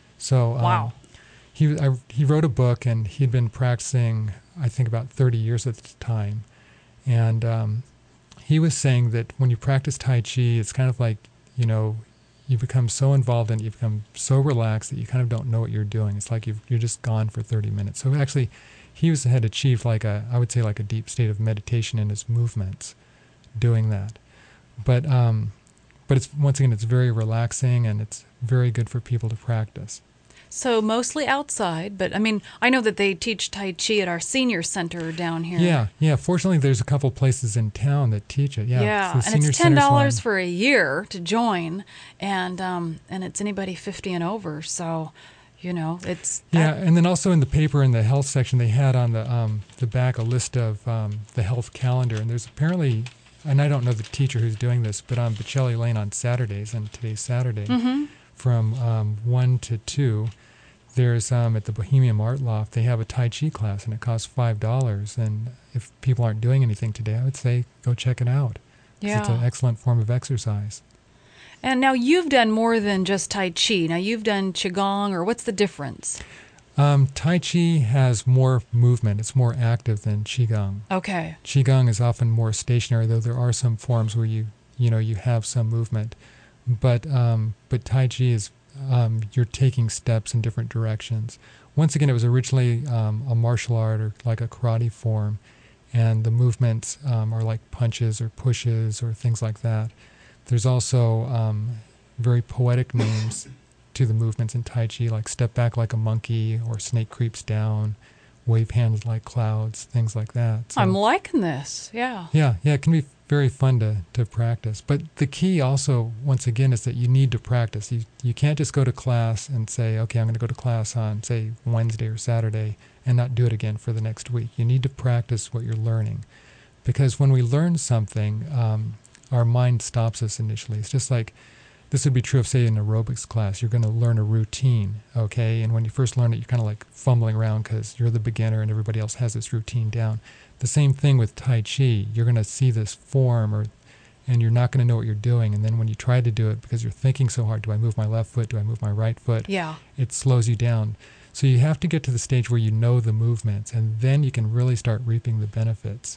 So um, wow. he, I, he wrote a book, and he'd been practicing, I think, about thirty years at the time. And um, he was saying that when you practice Tai Chi, it's kind of like, you know, you become so involved in it, you become so relaxed that you kind of don't know what you're doing. It's like you've, you're just gone for thirty minutes. So actually, he was had achieved like a, I would say like a deep state of meditation in his movements, doing that. But um, but it's once again, it's very relaxing, and it's very good for people to practice. So mostly outside, but I mean, I know that they teach Tai Chi at our senior center down here. Yeah, yeah. Fortunately, there's a couple places in town that teach it. Yeah, yeah, the and senior it's ten dollars center's for a year to join, and um, and it's anybody fifty and over. So, you know, it's yeah. And then also in the paper in the health section, they had on the um, the back a list of um, the health calendar, and there's apparently, and I don't know the teacher who's doing this, but on Bocelli Lane on Saturdays, and today's Saturday, mm-hmm. from um, one to two. There's um, at the Bohemian Art Loft, they have a Tai Chi class, and it costs five dollars. And if people aren't doing anything today, I would say go check it out. Yeah. It's an excellent form of exercise. And now you've done more than just Tai Chi. Now you've done Qigong, or what's the difference? Um, tai Chi has more movement. It's more active than Qigong. Okay. Qigong is often more stationary, though there are some forms where you, you know, you have some movement. But um, but Tai Chi is Um, you're taking steps in different directions. Once again, it was originally um, a martial art or like a karate form, and the movements um, are like punches or pushes or things like that. There's also um, very poetic names to the movements in Tai Chi, like step back like a monkey, or snake creeps down, wave hands like clouds, things like that. So, I'm liking this, yeah. Yeah, yeah, it can be very fun to, to practice. But the key also, once again, is that you need to practice. You you can't just go to class and say, okay, I'm going to go to class on, say, Wednesday or Saturday, and not do it again for the next week. You need to practice what you're learning. Because when we learn something, um, our mind stops us initially. It's just like, this would be true of, say, an aerobics class. You're going to learn a routine, okay? And when you first learn it, you're kind of like fumbling around because you're the beginner and everybody else has this routine down. The same thing with Tai Chi. You're going to see this form, or, and you're not going to know what you're doing. And then when you try to do it, because you're thinking so hard, do I move my left foot? Do I move my right foot? Yeah. It slows you down. So you have to get to the stage where you know the movements, and then you can really start reaping the benefits.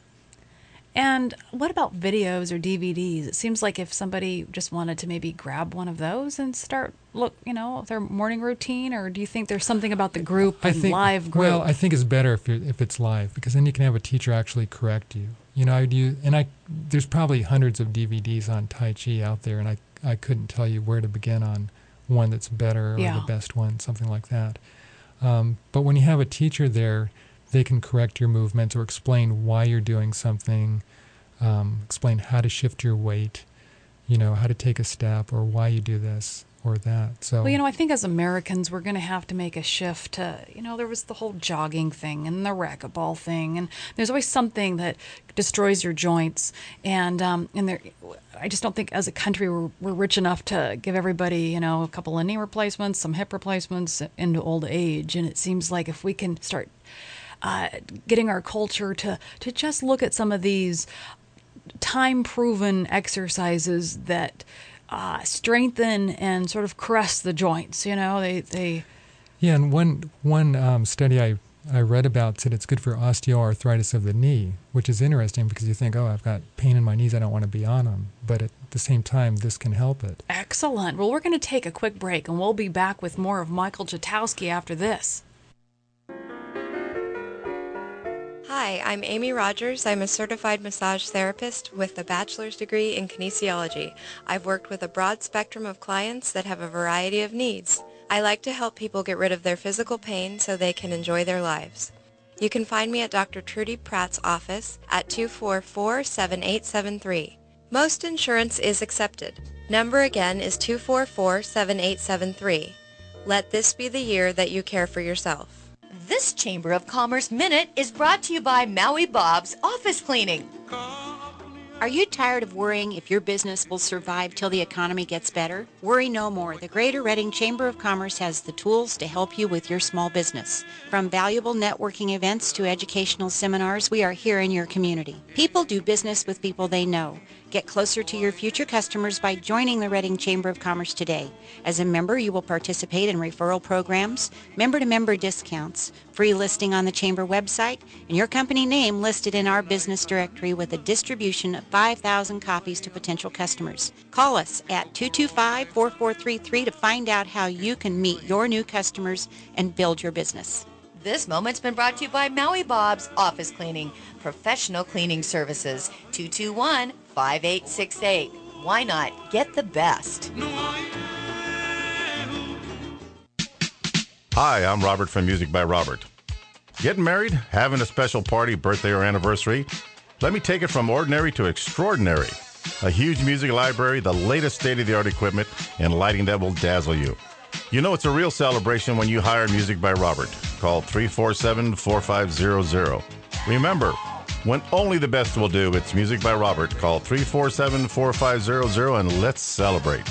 And what about videos or D V Ds? It seems like if somebody just wanted to maybe grab one of those and start, look, you know, their morning routine, or do you think there's something about the group I and think, live group? Well, I think it's better if you're, if it's live, because then you can have a teacher actually correct you. You know, I do, and I there's probably hundreds of D V Ds on Tai Chi out there, and I I couldn't tell you where to begin on one that's better or Yeah. the best one, something like that. Um, but when you have a teacher there, they can correct your movements or explain why you're doing something, um, explain how to shift your weight, you know, how to take a step, or why you do this or that. So, well, you know, I think as Americans, we're going to have to make a shift to, you know, there was the whole jogging thing and the racquetball thing, and there's always something that destroys your joints. And um, and there, I just don't think as a country we're, we're rich enough to give everybody, you know, a couple of knee replacements, some hip replacements into old age. And it seems like if we can start uh, getting our culture to to just look at some of these time-proven exercises that uh, strengthen and sort of caress the joints, you know, they... they yeah, and one one um, study I, I read about said it's good for osteoarthritis of the knee, which is interesting because you think, oh, I've got pain in my knees, I don't want to be on them. But at the same time, this can help it. Excellent. Well, we're going to take a quick break, and we'll be back with more of Michael Jatowski after this. Hi, I'm Amy Rogers. I'm a certified massage therapist with a bachelor's degree in kinesiology. I've worked with a broad spectrum of clients that have a variety of needs. I like to help people get rid of their physical pain so they can enjoy their lives. You can find me at Doctor Trudy Pratt's office at two four four, seven eight seven three. Most insurance is accepted. Number again is two four four, seven eight seven three. Let this be the year that you care for yourself. This Chamber of Commerce Minute is brought to you by Maui Bob's Office Cleaning. Are you tired of worrying if your business will survive till the economy gets better? Worry no more. The Greater Reading Chamber of Commerce has the tools to help you with your small business. From valuable networking events to educational seminars, we are here in your community. People do business with people they know. Get closer to your future customers by joining the Reading Chamber of Commerce today. As a member, you will participate in referral programs, member-to-member discounts, free listing on the Chamber website, and your company name listed in our business directory with a distribution of five thousand copies to potential customers. Call us at two two five, four four three three to find out how you can meet your new customers and build your business. This moment's been brought to you by Maui Bob's Office Cleaning, professional cleaning services, two two one, five eight six eight. Why not get the best? Hi, I'm Robert from Music by Robert. Getting married? Having a special party, birthday, or anniversary? Let me take it from ordinary to extraordinary. A huge music library, the latest state-of-the-art equipment, and lighting that will dazzle you. You know it's a real celebration when you hire Music by Robert. Call three four seven, four five zero zero. Remember, when only the best will do, it's Music by Robert. Call three four seven, four five zero zero and let's celebrate.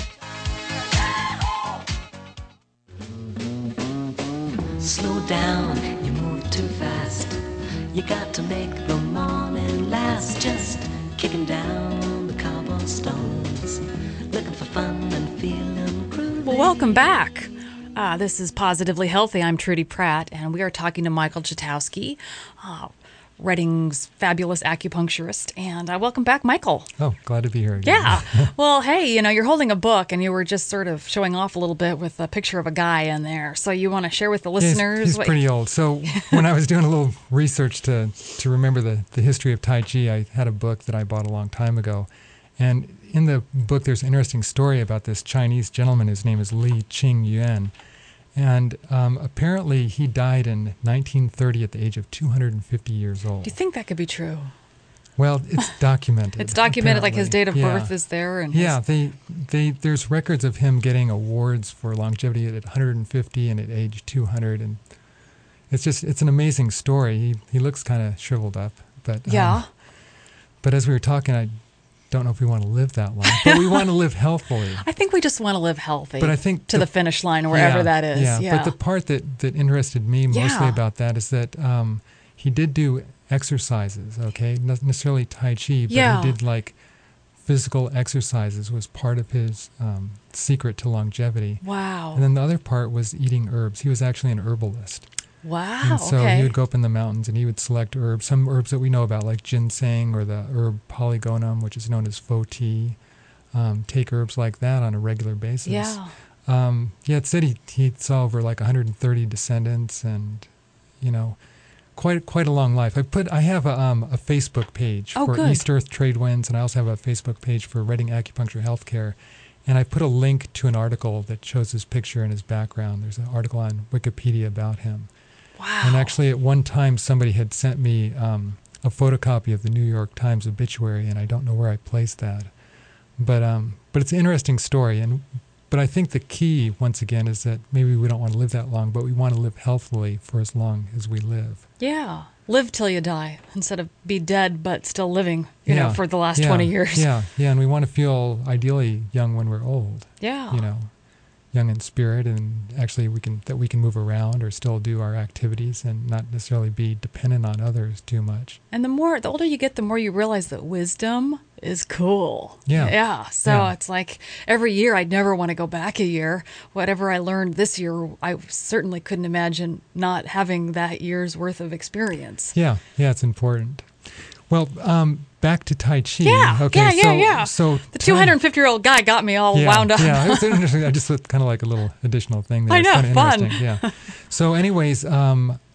Slow down, you move too fast. You got to make the morning last. Just kicking down the cobblestones, looking for fun and feeling groovy. Well, welcome back. Uh, this is Positively Healthy. I'm Trudy Pratt, and we are talking to Michael Chatowski, uh, Reading's fabulous acupuncturist. And uh, welcome back, Michael. Oh, glad to be here again. Yeah. Well, hey, you know, you're holding a book, and you were just sort of showing off a little bit with a picture of a guy in there. So you want to share with the listeners? Yeah, he's, he's what pretty old. So when I was doing a little research to, to remember the, the history of Tai Chi, I had a book that I bought a long time ago. And in the book, there's an interesting story about this Chinese gentleman. His name is Li Qingyuan. And um, apparently he died in nineteen thirty at the age of two hundred fifty years old. Do you think that could be true? Well, it's documented. It's documented, apparently. like his date of yeah. birth is there. And yeah, his... they, they, there's records of him getting awards for longevity at one hundred fifty and at age two hundred. And it's just, it's an amazing story. He, he looks kind of shriveled up. But yeah. Um, but as we were talking, I don't know if we want to live that long, but we want to live healthily. I think we just want to live healthy. But I think to the, the finish line, wherever yeah, that is. Yeah. yeah. But the part that, that interested me mostly yeah. about that is that um, he did do exercises, okay? Not necessarily Tai Chi, but yeah. he did like physical exercises was part of his um, secret to longevity. Wow. And then the other part was eating herbs. He was actually an herbalist. Wow. And so okay. he would go up in the mountains and he would select herbs, some herbs that we know about, like ginseng or the herb polygonum, which is known as fo tea. Um, take herbs like that on a regular basis. Yeah. Um, yeah, it said he, he saw over like one hundred thirty descendants and, you know, quite quite a long life. I put I have a, um, a Facebook page oh, for good. East Earth Trade Winds, and I also have a Facebook page for Reading Acupuncture Healthcare. And I put a link to an article that shows his picture and his background. There's an article on Wikipedia about him. Wow. And actually, at one time, somebody had sent me um, a photocopy of the New York Times obituary, and I don't know where I placed that. But um, but it's an interesting story. And but I think the key, once again, is that maybe we don't want to live that long, but we want to live healthily for as long as we live. Yeah. Live till you die instead of be dead but still living, you yeah. know, for the last yeah. twenty years. Yeah, yeah. And we want to feel ideally young when we're old. Yeah. You know. Young in spirit, and actually we can that we can move around or still do our activities and not necessarily be dependent on others too much. And the more the older you get, the more you realize that wisdom is cool. Yeah. Yeah. So yeah. it's like every year I'd never want to go back a year. Whatever I learned this year, I certainly couldn't imagine not having that year's worth of experience. Yeah. Yeah, it's important. Well, um, back to Tai Chi. Yeah, okay, yeah, yeah, so, yeah. So the two hundred fifty-year-old guy got me all yeah, wound up. Yeah, it was interesting. I just thought kind of like a little additional thing there. I know, it's fun. Interesting. Yeah. So, anyways, um,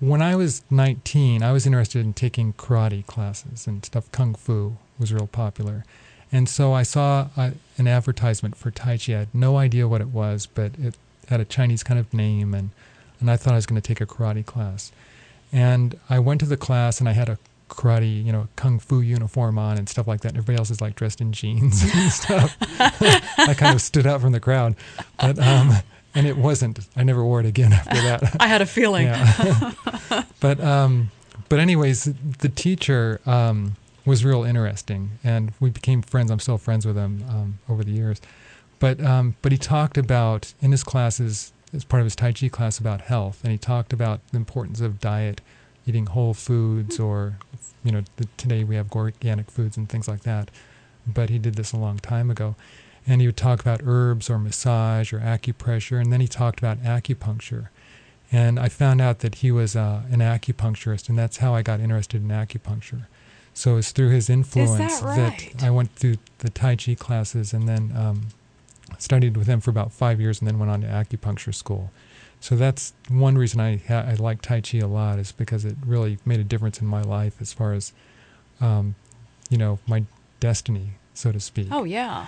when I was nineteen, I was interested in taking karate classes and stuff. Kung Fu was real popular. And so I saw uh, an advertisement for Tai Chi. I had no idea what it was, but it had a Chinese kind of name, and, and I thought I was going to take a karate class. And I went to the class, and I had a karate, you know, Kung Fu uniform on and stuff like that. And everybody else is like dressed in jeans and stuff. I kind of stood out from the crowd. But, um, and it wasn't. I never wore it again after that. I had a feeling. Yeah. but, um, but anyways, the teacher... Um, was real interesting, and we became friends. I'm still friends with him um, over the years. But um, but he talked about, in his classes, as part of his Tai Chi class, about health, and he talked about the importance of diet, eating whole foods, or, you know, the, today we have organic foods and things like that. But he did this a long time ago. And he would talk about herbs or massage or acupressure, and then he talked about acupuncture. And I found out that he was uh, an acupuncturist, and that's how I got interested in acupuncture. So it's through his influence that, right? that I went through the Tai Chi classes, and then um, studied with him for about five years and then went on to acupuncture school. So that's one reason I ha- I like Tai Chi a lot, is because it really made a difference in my life as far as, um, you know, my destiny, so to speak. Oh, yeah.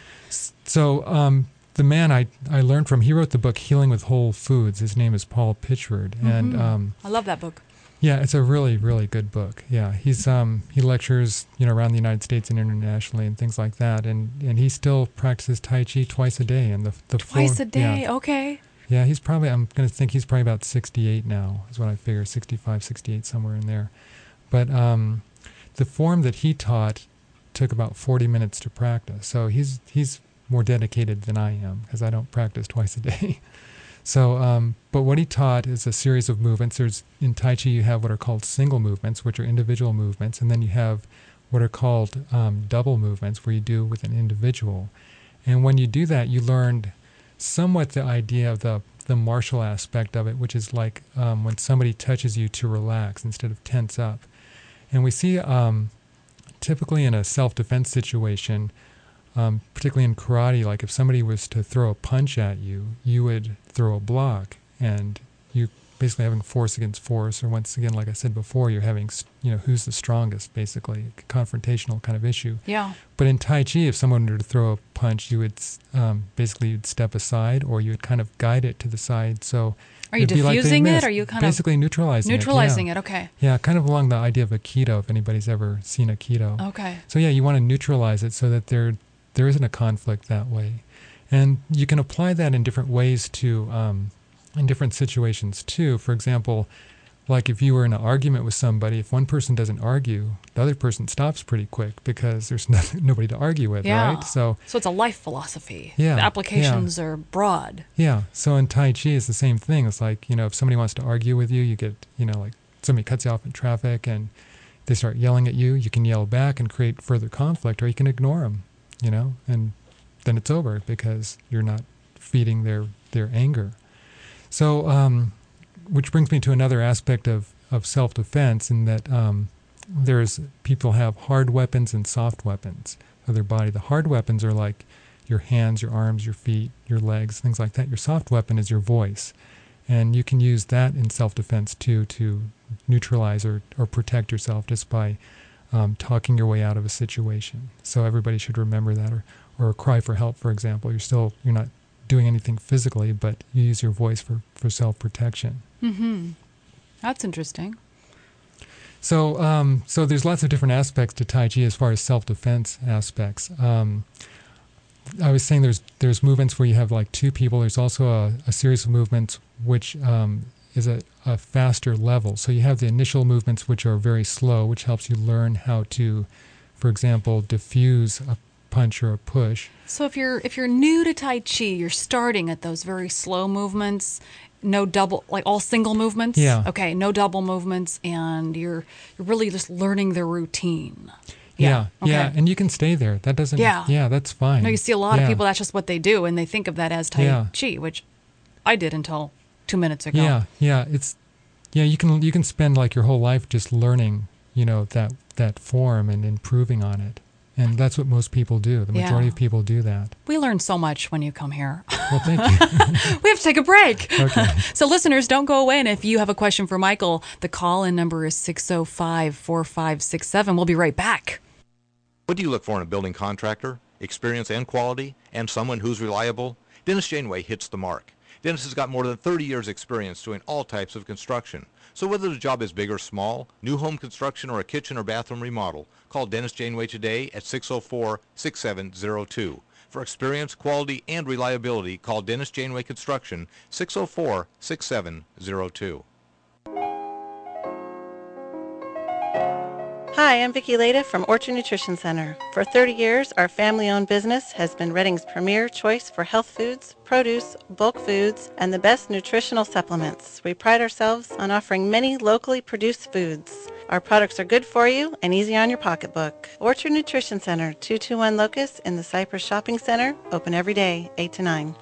So um, the man I, I learned from, he wrote the book Healing with Whole Foods. His name is Paul Pitchford. Mm-hmm. And um, I love that book. yeah, it's a really, really good book. Yeah, he's um he lectures, you know, around the United States and internationally and things like that, and, and he still practices Tai Chi twice a day. And the the Twice four, a day, yeah, okay. yeah, he's probably, I'm going to think he's probably about sixty-eight now, is what I figure, sixty-five, sixty-eight, somewhere in there. But um, the form that he taught took about forty minutes to practice, so he's he's more dedicated than I am, because I don't practice twice a day. So, um, but what he taught is a series of movements. There's, in Tai Chi, you have what are called single movements, which are individual movements, and then you have what are called um, double movements, where you do with an individual. And when you do that, you learned somewhat the idea of the, the martial aspect of it, which is like um, when somebody touches you to relax instead of tense up. And we see um, typically in a self-defense situation, Um, particularly in karate, like if somebody was to throw a punch at you, you would throw a block, and you basically having force against force, or once again, like I said before, you're having, you know, who's the strongest, basically, a confrontational kind of issue. Yeah. But in Tai Chi, if someone were to throw a punch, you would um, basically you'd step aside, or you would kind of guide it to the side. So are you diffusing like it? Are you kind basically of neutralizing it? Neutralizing yeah. it, okay. Yeah, kind of along the idea of Aikido, if anybody's ever seen Aikido. Okay. So yeah, you want to neutralize it so that there there isn't a conflict that way. And you can apply that in different ways to, um, in different situations too. For example, like if you were in an argument with somebody, if one person doesn't argue, the other person stops pretty quick because there's nothing, nobody to argue with, yeah. right? So, so it's a life philosophy. Yeah, the applications yeah. are broad. Yeah. So in Tai Chi, it's the same thing. It's like, you know, if somebody wants to argue with you, you get, you know, like somebody cuts you off in traffic and they start yelling at you, you can yell back and create further conflict, or you can ignore them. You know, and then it's over because you're not feeding their, their anger. So, um, which brings me to another aspect of, of self-defense, in that um, there's people have hard weapons and soft weapons of their body. The hard weapons are like your hands, your arms, your feet, your legs, things like that. Your soft weapon is your voice. And you can use that in self-defense too, to neutralize or, or protect yourself just by Um, talking your way out of a situation. So everybody should remember that, or, or cry for help, for example. You're still, you're not doing anything physically, but you use your voice for, for self-protection. Mm-hmm. That's interesting. So, um, so there's lots of different aspects to Tai Chi as far as self-defense aspects. Um, I was saying there's there's movements where you have like two people. There's also a, a series of movements which um, is a, a faster level. So you have the initial movements, which are very slow, which helps you learn how to, for example, diffuse a punch or a push. So if you're if you're new to Tai Chi, you're starting at those very slow movements, no double, like all single movements. Yeah. Okay, no double movements, and you're you're really just learning the routine. Yeah, yeah, okay. yeah, and you can stay there. That doesn't. Yeah, yeah, that's fine. No, you see a lot yeah. of people. That's just what they do, and they think of that as Tai Yeah. Chi, which I did until two minutes ago. Yeah, yeah, it's yeah. You can you can spend like your whole life just learning, you know, that that form and improving on it, and that's what most people do. The majority Yeah. of people do that. We learn so much when you come here. Well, thank you. We have to take a break. Okay. So listeners, don't go away. And if you have a question for Michael, the call-in number is six oh five, four five six seven. We'll be right back. What do you look for in a building contractor? Experience and quality, and someone who's reliable? Dennis Janeway hits the mark. Dennis has got more than thirty years experience doing all types of construction. So whether the job is big or small, new home construction or a kitchen or bathroom remodel, call Dennis Janeway today at six oh four, six seven oh two. For experience, quality, and reliability, call Dennis Janeway Construction, six oh four, six seven oh two. Hi, I'm Vicki Leda from Orchard Nutrition Center. For thirty years, our family-owned business has been Reading's premier choice for health foods, produce, bulk foods, and the best nutritional supplements. We pride ourselves on offering many locally produced foods. Our products are good for you and easy on your pocketbook. Orchard Nutrition Center, two two one Locust in the Cypress Shopping Center, open every day, eight to nine.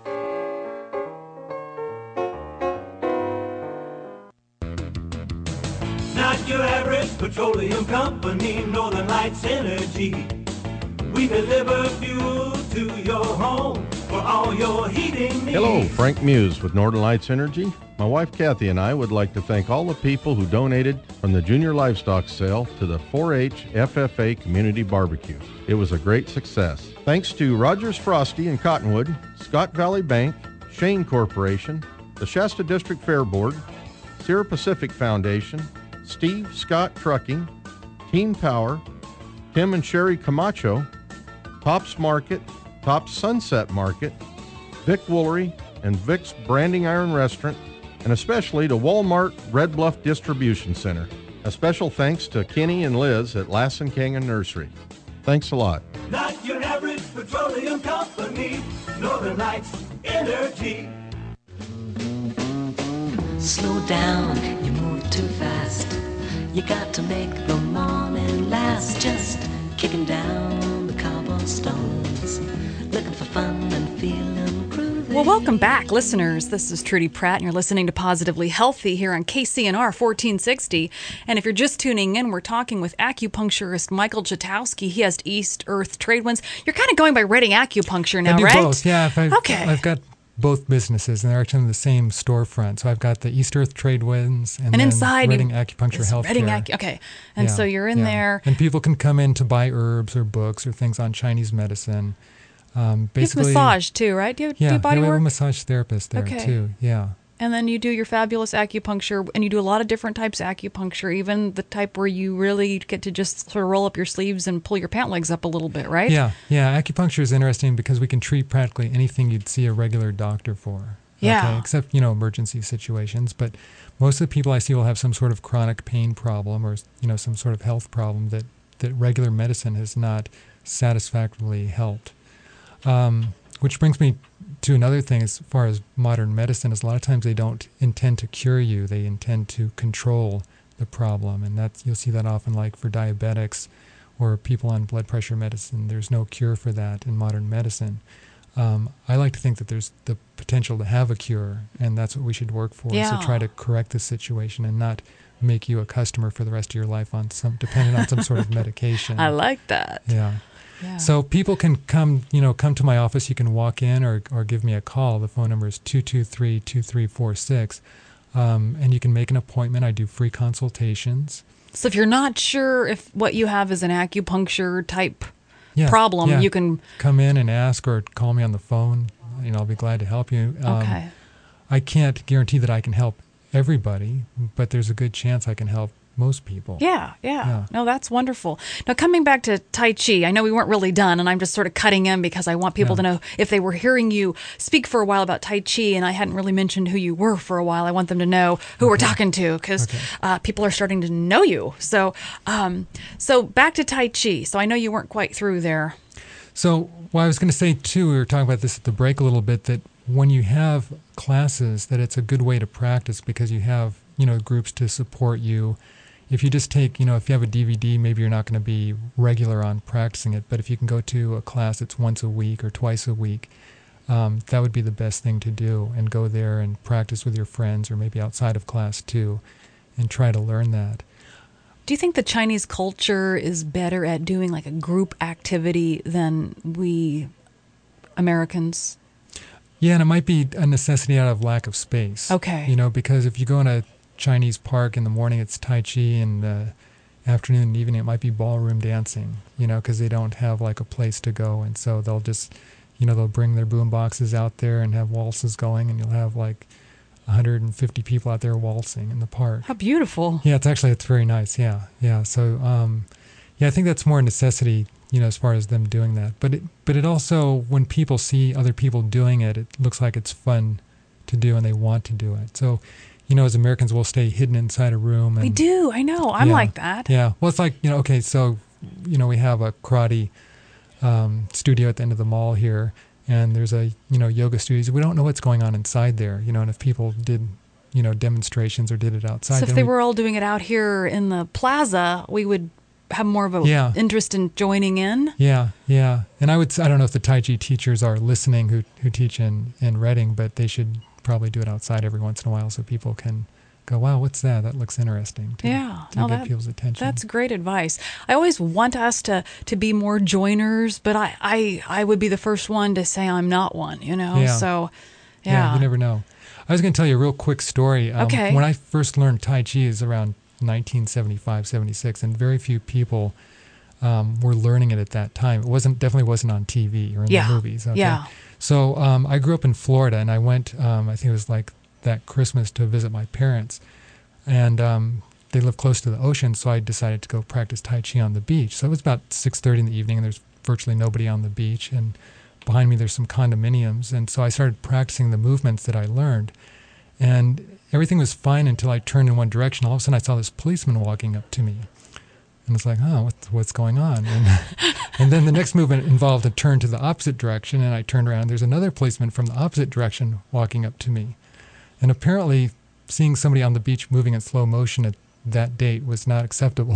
Not your average petroleum company, Northern Lights Energy. We deliver fuel to your home for all your heating needs. Hello, Frank Muse with Northern Lights Energy. My wife Kathy and I would like to thank all the people who donated from the Junior Livestock Sale to the four H F F A Community Barbecue. It was a great success. Thanks to Rogers Frosty in Cottonwood, Scott Valley Bank, Shane Corporation, the Shasta District Fair Board, Sierra Pacific Foundation, Steve Scott Trucking, Team Power, Tim and Sherry Camacho, Tops Market, Tops Sunset Market, Vic Woolery, and Vic's Branding Iron Restaurant, and especially to Walmart Red Bluff Distribution Center. A special thanks to Kenny and Liz at Lassen Canyon Nursery. Thanks a lot. Not your average petroleum company, Northern Lights Energy. Slow down, you move too fast. You got to make the morning last. Just kicking down the cobblestones, looking for fun and feeling groovy. Well, welcome back, listeners. This is Trudy Pratt, and you're listening to Positively Healthy here on K C N R fourteen sixty. And if you're just tuning in, we're talking with acupuncturist Michael Jatowski. He has East Earth Trade Winds. You're kind of going by Reading Acupuncture now, I do right? both, yeah. If I've, okay. I've got both businesses, and they're actually in the same storefront. So I've got the East Earth Trade Winds and, And then inside Reading you- Acupuncture it's Healthcare. Reading Acu- okay. And so you're in there. And people can come in to buy herbs or books or things on Chinese medicine. Um, You have basically, massage too, right? Do you yeah, do body yeah, we have work? a massage therapist there Okay. too. Yeah. And then you do your fabulous acupuncture, and you do a lot of different types of acupuncture, even the type where you really get to just sort of roll up your sleeves and pull your pant legs up a little bit, right? Yeah, yeah. Acupuncture is interesting because we can treat practically anything you'd see a regular doctor for. Yeah. Okay, except, you know, emergency situations. But most of the people I see will have some sort of chronic pain problem or, you know, some sort of health problem that, that regular medicine has not satisfactorily helped. Um, which brings me to another thing as far as modern medicine is a lot of times they don't intend to cure you. They intend to control the problem. And that's, you'll see that often like for diabetics or people on blood pressure medicine. There's no cure for that in modern medicine. Um, I like to think that there's the potential to have a cure, and that's what we should work for, is Yeah. to try to correct the situation and not make you a customer for the rest of your life on some dependent on some sort of medication. I like that. Yeah. Yeah. So people can come, you know, come to my office. You can walk in or, or give me a call. The phone number is two two three, two three four six. Um, and you can make an appointment. I do free consultations. So if you're not sure if what you have is an acupuncture type Yeah, problem, yeah. you can come in and ask or call me on the phone. You know, I'll be glad to help you. Um, Okay. I can't guarantee that I can help everybody, but there's a good chance I can help most people. Yeah, yeah, Yeah. No, that's wonderful. Now, coming back to Tai Chi, I know we weren't really done, and I'm just sort of cutting in because I want people Yeah. to know if they were hearing you speak for a while about Tai Chi, and I hadn't really mentioned who you were for a while. I want them to know who we're talking to because uh, people are starting to know you. So, um, so back to Tai Chi. So I know you weren't quite through there. So, well, I was going to say, too, we were talking about this at the break a little bit, that when you have classes, that it's a good way to practice because you have, you know, groups to support you. If you just take, you know, if you have a D V D, maybe you're not going to be regular on practicing it. But if you can go to a class that's once a week or twice a week, um, that would be the best thing to do, and go there and practice with your friends or maybe outside of class too, and try to learn that. Do you think the Chinese culture is better at doing like a group activity than we Americans? Yeah, and it might be a necessity out of lack of space. Okay. You know, because if you go in a Chinese park in the morning, it's Tai Chi, and the afternoon and evening, it might be ballroom dancing, you know, because they don't have like a place to go. And so they'll just, you know, they'll bring their boom boxes out there and have waltzes going, and you'll have like one hundred fifty people out there waltzing in the park. How beautiful. Yeah, it's actually, it's very nice. Yeah, yeah. So, um, yeah, I think that's more a necessity, you know, as far as them doing that. But it, but it also, when people see other people doing it, it looks like it's fun to do and they want to do it. So, you know, as Americans, we'll stay hidden inside a room. And, We do. I know. I'm yeah, like that. Yeah. Well, it's like, you know, okay, so, you know, we have a karate um, studio at the end of the mall here, and there's a, you know, yoga studios. We don't know what's going on inside there, you know, and if people did, you know, demonstrations or did it outside. So if then they we- were all doing it out here in the plaza, we would have more of a Yeah. interest in joining in. Yeah, yeah. And I would, s- I don't know if the Tai Chi teachers are listening who, who teach in, in Reading, but they should probably do it outside every once in a while so people can go, wow, what's that? That looks interesting to, Yeah, to no, get that- people's attention. That's great advice. I always want us to, to be more joiners, but I, I, I would be the first one to say I'm not one, you know? Yeah. So, yeah. You never know. I was going to tell you a real quick story. Um, Okay. When I first learned Tai Chi is around nineteen seventy-five, seventy-six, and very few people um, were learning it at that time. It wasn't definitely wasn't on T V or in Yeah. the movies. Okay? Yeah. So um, I grew up in Florida, and I went, um, I think it was like that Christmas to visit my parents. And um, they live close to the ocean, so I decided to go practice Tai Chi on the beach. So it was about six thirty in the evening, and there's virtually nobody on the beach. And behind me, there's some condominiums. And so I started practicing the movements that I learned. And everything was fine until I turned in one direction. All of a sudden, I saw this policeman walking up to me. And it's like, oh, what's, what's going on? And, and then the next movement involved a turn to the opposite direction, and I turned around. There's another policeman from the opposite direction walking up to me. And apparently, seeing somebody on the beach moving in slow motion at that date was not acceptable.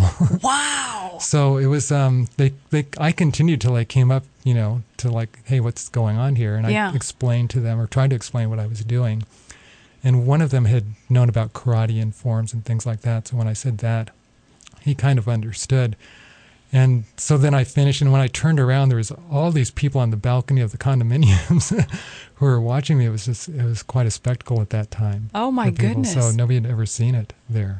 Wow. So it was, um, they, they, I continued till they came up, you know, to like, hey, what's going on here? And Yeah. I explained to them or tried to explain what I was doing. And one of them had known about karate and forms and things like that. So when I said that, he kind of understood. And so then I finished, and when I turned around, there was all these people on the balcony of the condominiums who were watching me. It was just, it was quite a spectacle at that time. Oh, my for people. goodness. So nobody had ever seen it there.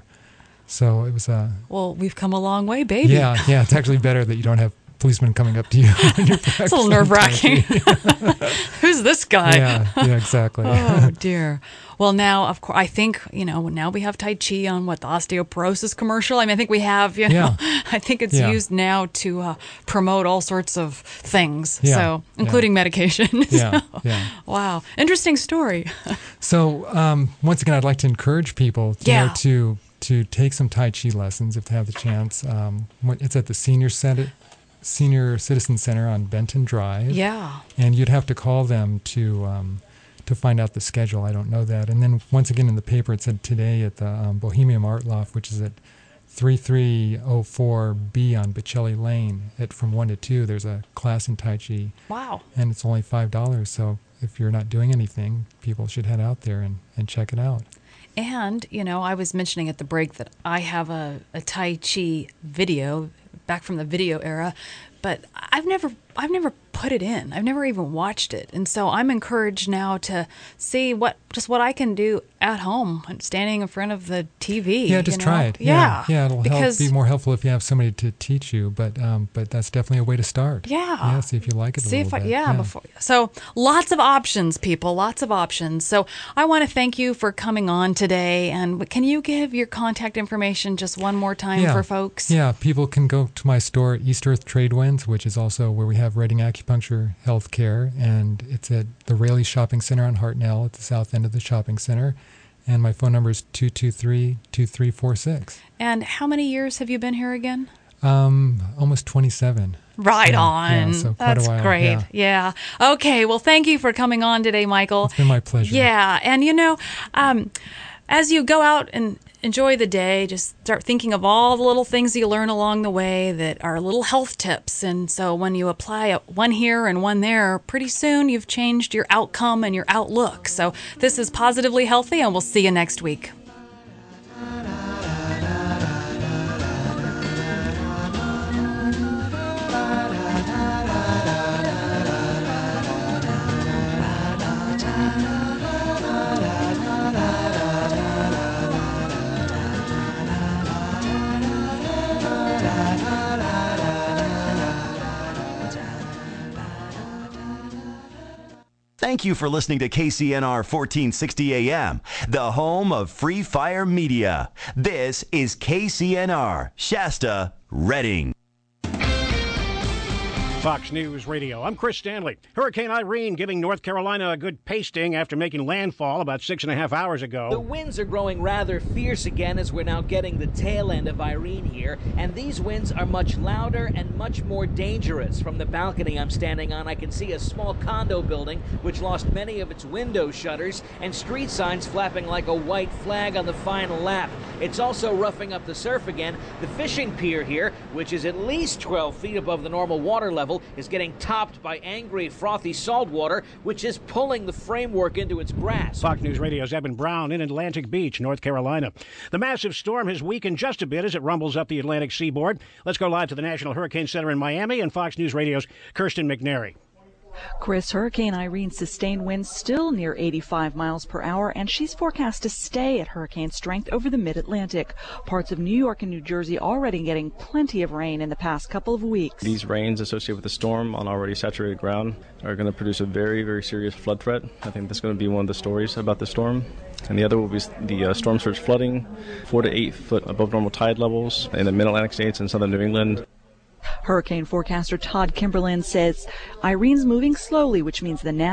So it was a, Well, we've come a long way, baby. yeah, yeah, it's actually better that you don't have policemen coming up to you when you're practicing. It's a little nerve-wracking. Tai Chi. Who's this guy? Yeah, yeah, exactly. Oh, dear. Well, now, of course, I think, you know, now we have Tai Chi on what, the osteoporosis commercial? I mean, I think we have, you know, Yeah. I think it's Yeah. used now to uh, promote all sorts of things, Yeah, so yeah. including medication. Yeah, So, yeah. Wow. Interesting story. So um, once again, I'd like to encourage people, you Yeah. know, to to take some Tai Chi lessons if they have the chance. Um, when- it's at the Senior Center, Senior Citizen Center on Benton Drive. Yeah. And you'd have to call them to um, to find out the schedule. I don't know that. And then once again in the paper, it said today at the um, Bohemian Art Loft, which is at thirty-three oh four B on Bocelli Lane, at from one to two. There's a class in Tai Chi. Wow. And it's only five dollars. So if you're not doing anything, people should head out there and, and check it out. And, you know, I was mentioning at the break that I have a, a Tai Chi video back from the video era, but I've never I've never put it in. I've never even watched it. And so I'm encouraged now to see what just what I can do at home, standing in front of the T V. Yeah, just you try know? it. Yeah. Yeah, it'll help, because, be more helpful if you have somebody to teach you, but um, but that's definitely a way to start. Yeah. Yeah, see if you like it a See little if I, bit. yeah, before. So lots of options, people, lots of options. So I want to thank you for coming on today. And can you give your contact information just one more time yeah. for folks? Yeah, people can go to my store, East Earth Trade Winds, which is also where we have Reading Acupuncture Health Care, and it's at the Raleigh Shopping Center on Hartnell at the south end of the shopping center. And my phone number is two two three, two three four six. And how many years have you been here again? Um, almost twenty-seven. Right Yeah, on. yeah, so quite That's a while, great. yeah. Yeah. Okay. Well, thank you for coming on today, Michael. It's been my pleasure. Yeah. And, you know, um, as you go out and enjoy the day, just start thinking of all the little things you learn along the way that are little health tips. And so when you apply it one here and one there, pretty soon you've changed your outcome and your outlook. So this is Positively Healthy, and we'll see you next week. Thank you for listening to K C N R fourteen sixty A M, the home of Free Fire Media. This is K C N R, Shasta, Redding. Fox News Radio. I'm Chris Stanley. Hurricane Irene giving North Carolina a good pasting after making landfall about six and a half hours ago. The winds are growing rather fierce again as we're now getting the tail end of Irene here, and these winds are much louder and much more dangerous. From the balcony I'm standing on, I can see a small condo building which lost many of its window shutters and street signs flapping like a white flag on the final lap. It's also roughing up the surf again. The fishing pier here, which is at least twelve feet above the normal water level, is getting topped by angry, frothy saltwater, which is pulling the framework into its grasp. Fox News Radio's Eben Brown in Atlantic Beach, North Carolina. The massive storm has weakened just a bit as it rumbles up the Atlantic seaboard. Let's go live to the National Hurricane Center in Miami and Fox News Radio's Kirsten McNary. Chris, Hurricane Irene's sustained winds still near eighty-five miles per hour, and she's forecast to stay at hurricane strength over the mid-Atlantic. Parts of New York and New Jersey already getting plenty of rain in the past couple of weeks. These rains associated with the storm on already saturated ground are going to produce a very, very serious flood threat. I think that's going to be one of the stories about the storm. And the other will be the uh, storm surge flooding, four to eight foot above normal tide levels in the mid-Atlantic states and southern New England. Hurricane forecaster Todd Kimberlin says Irene's moving slowly, which means the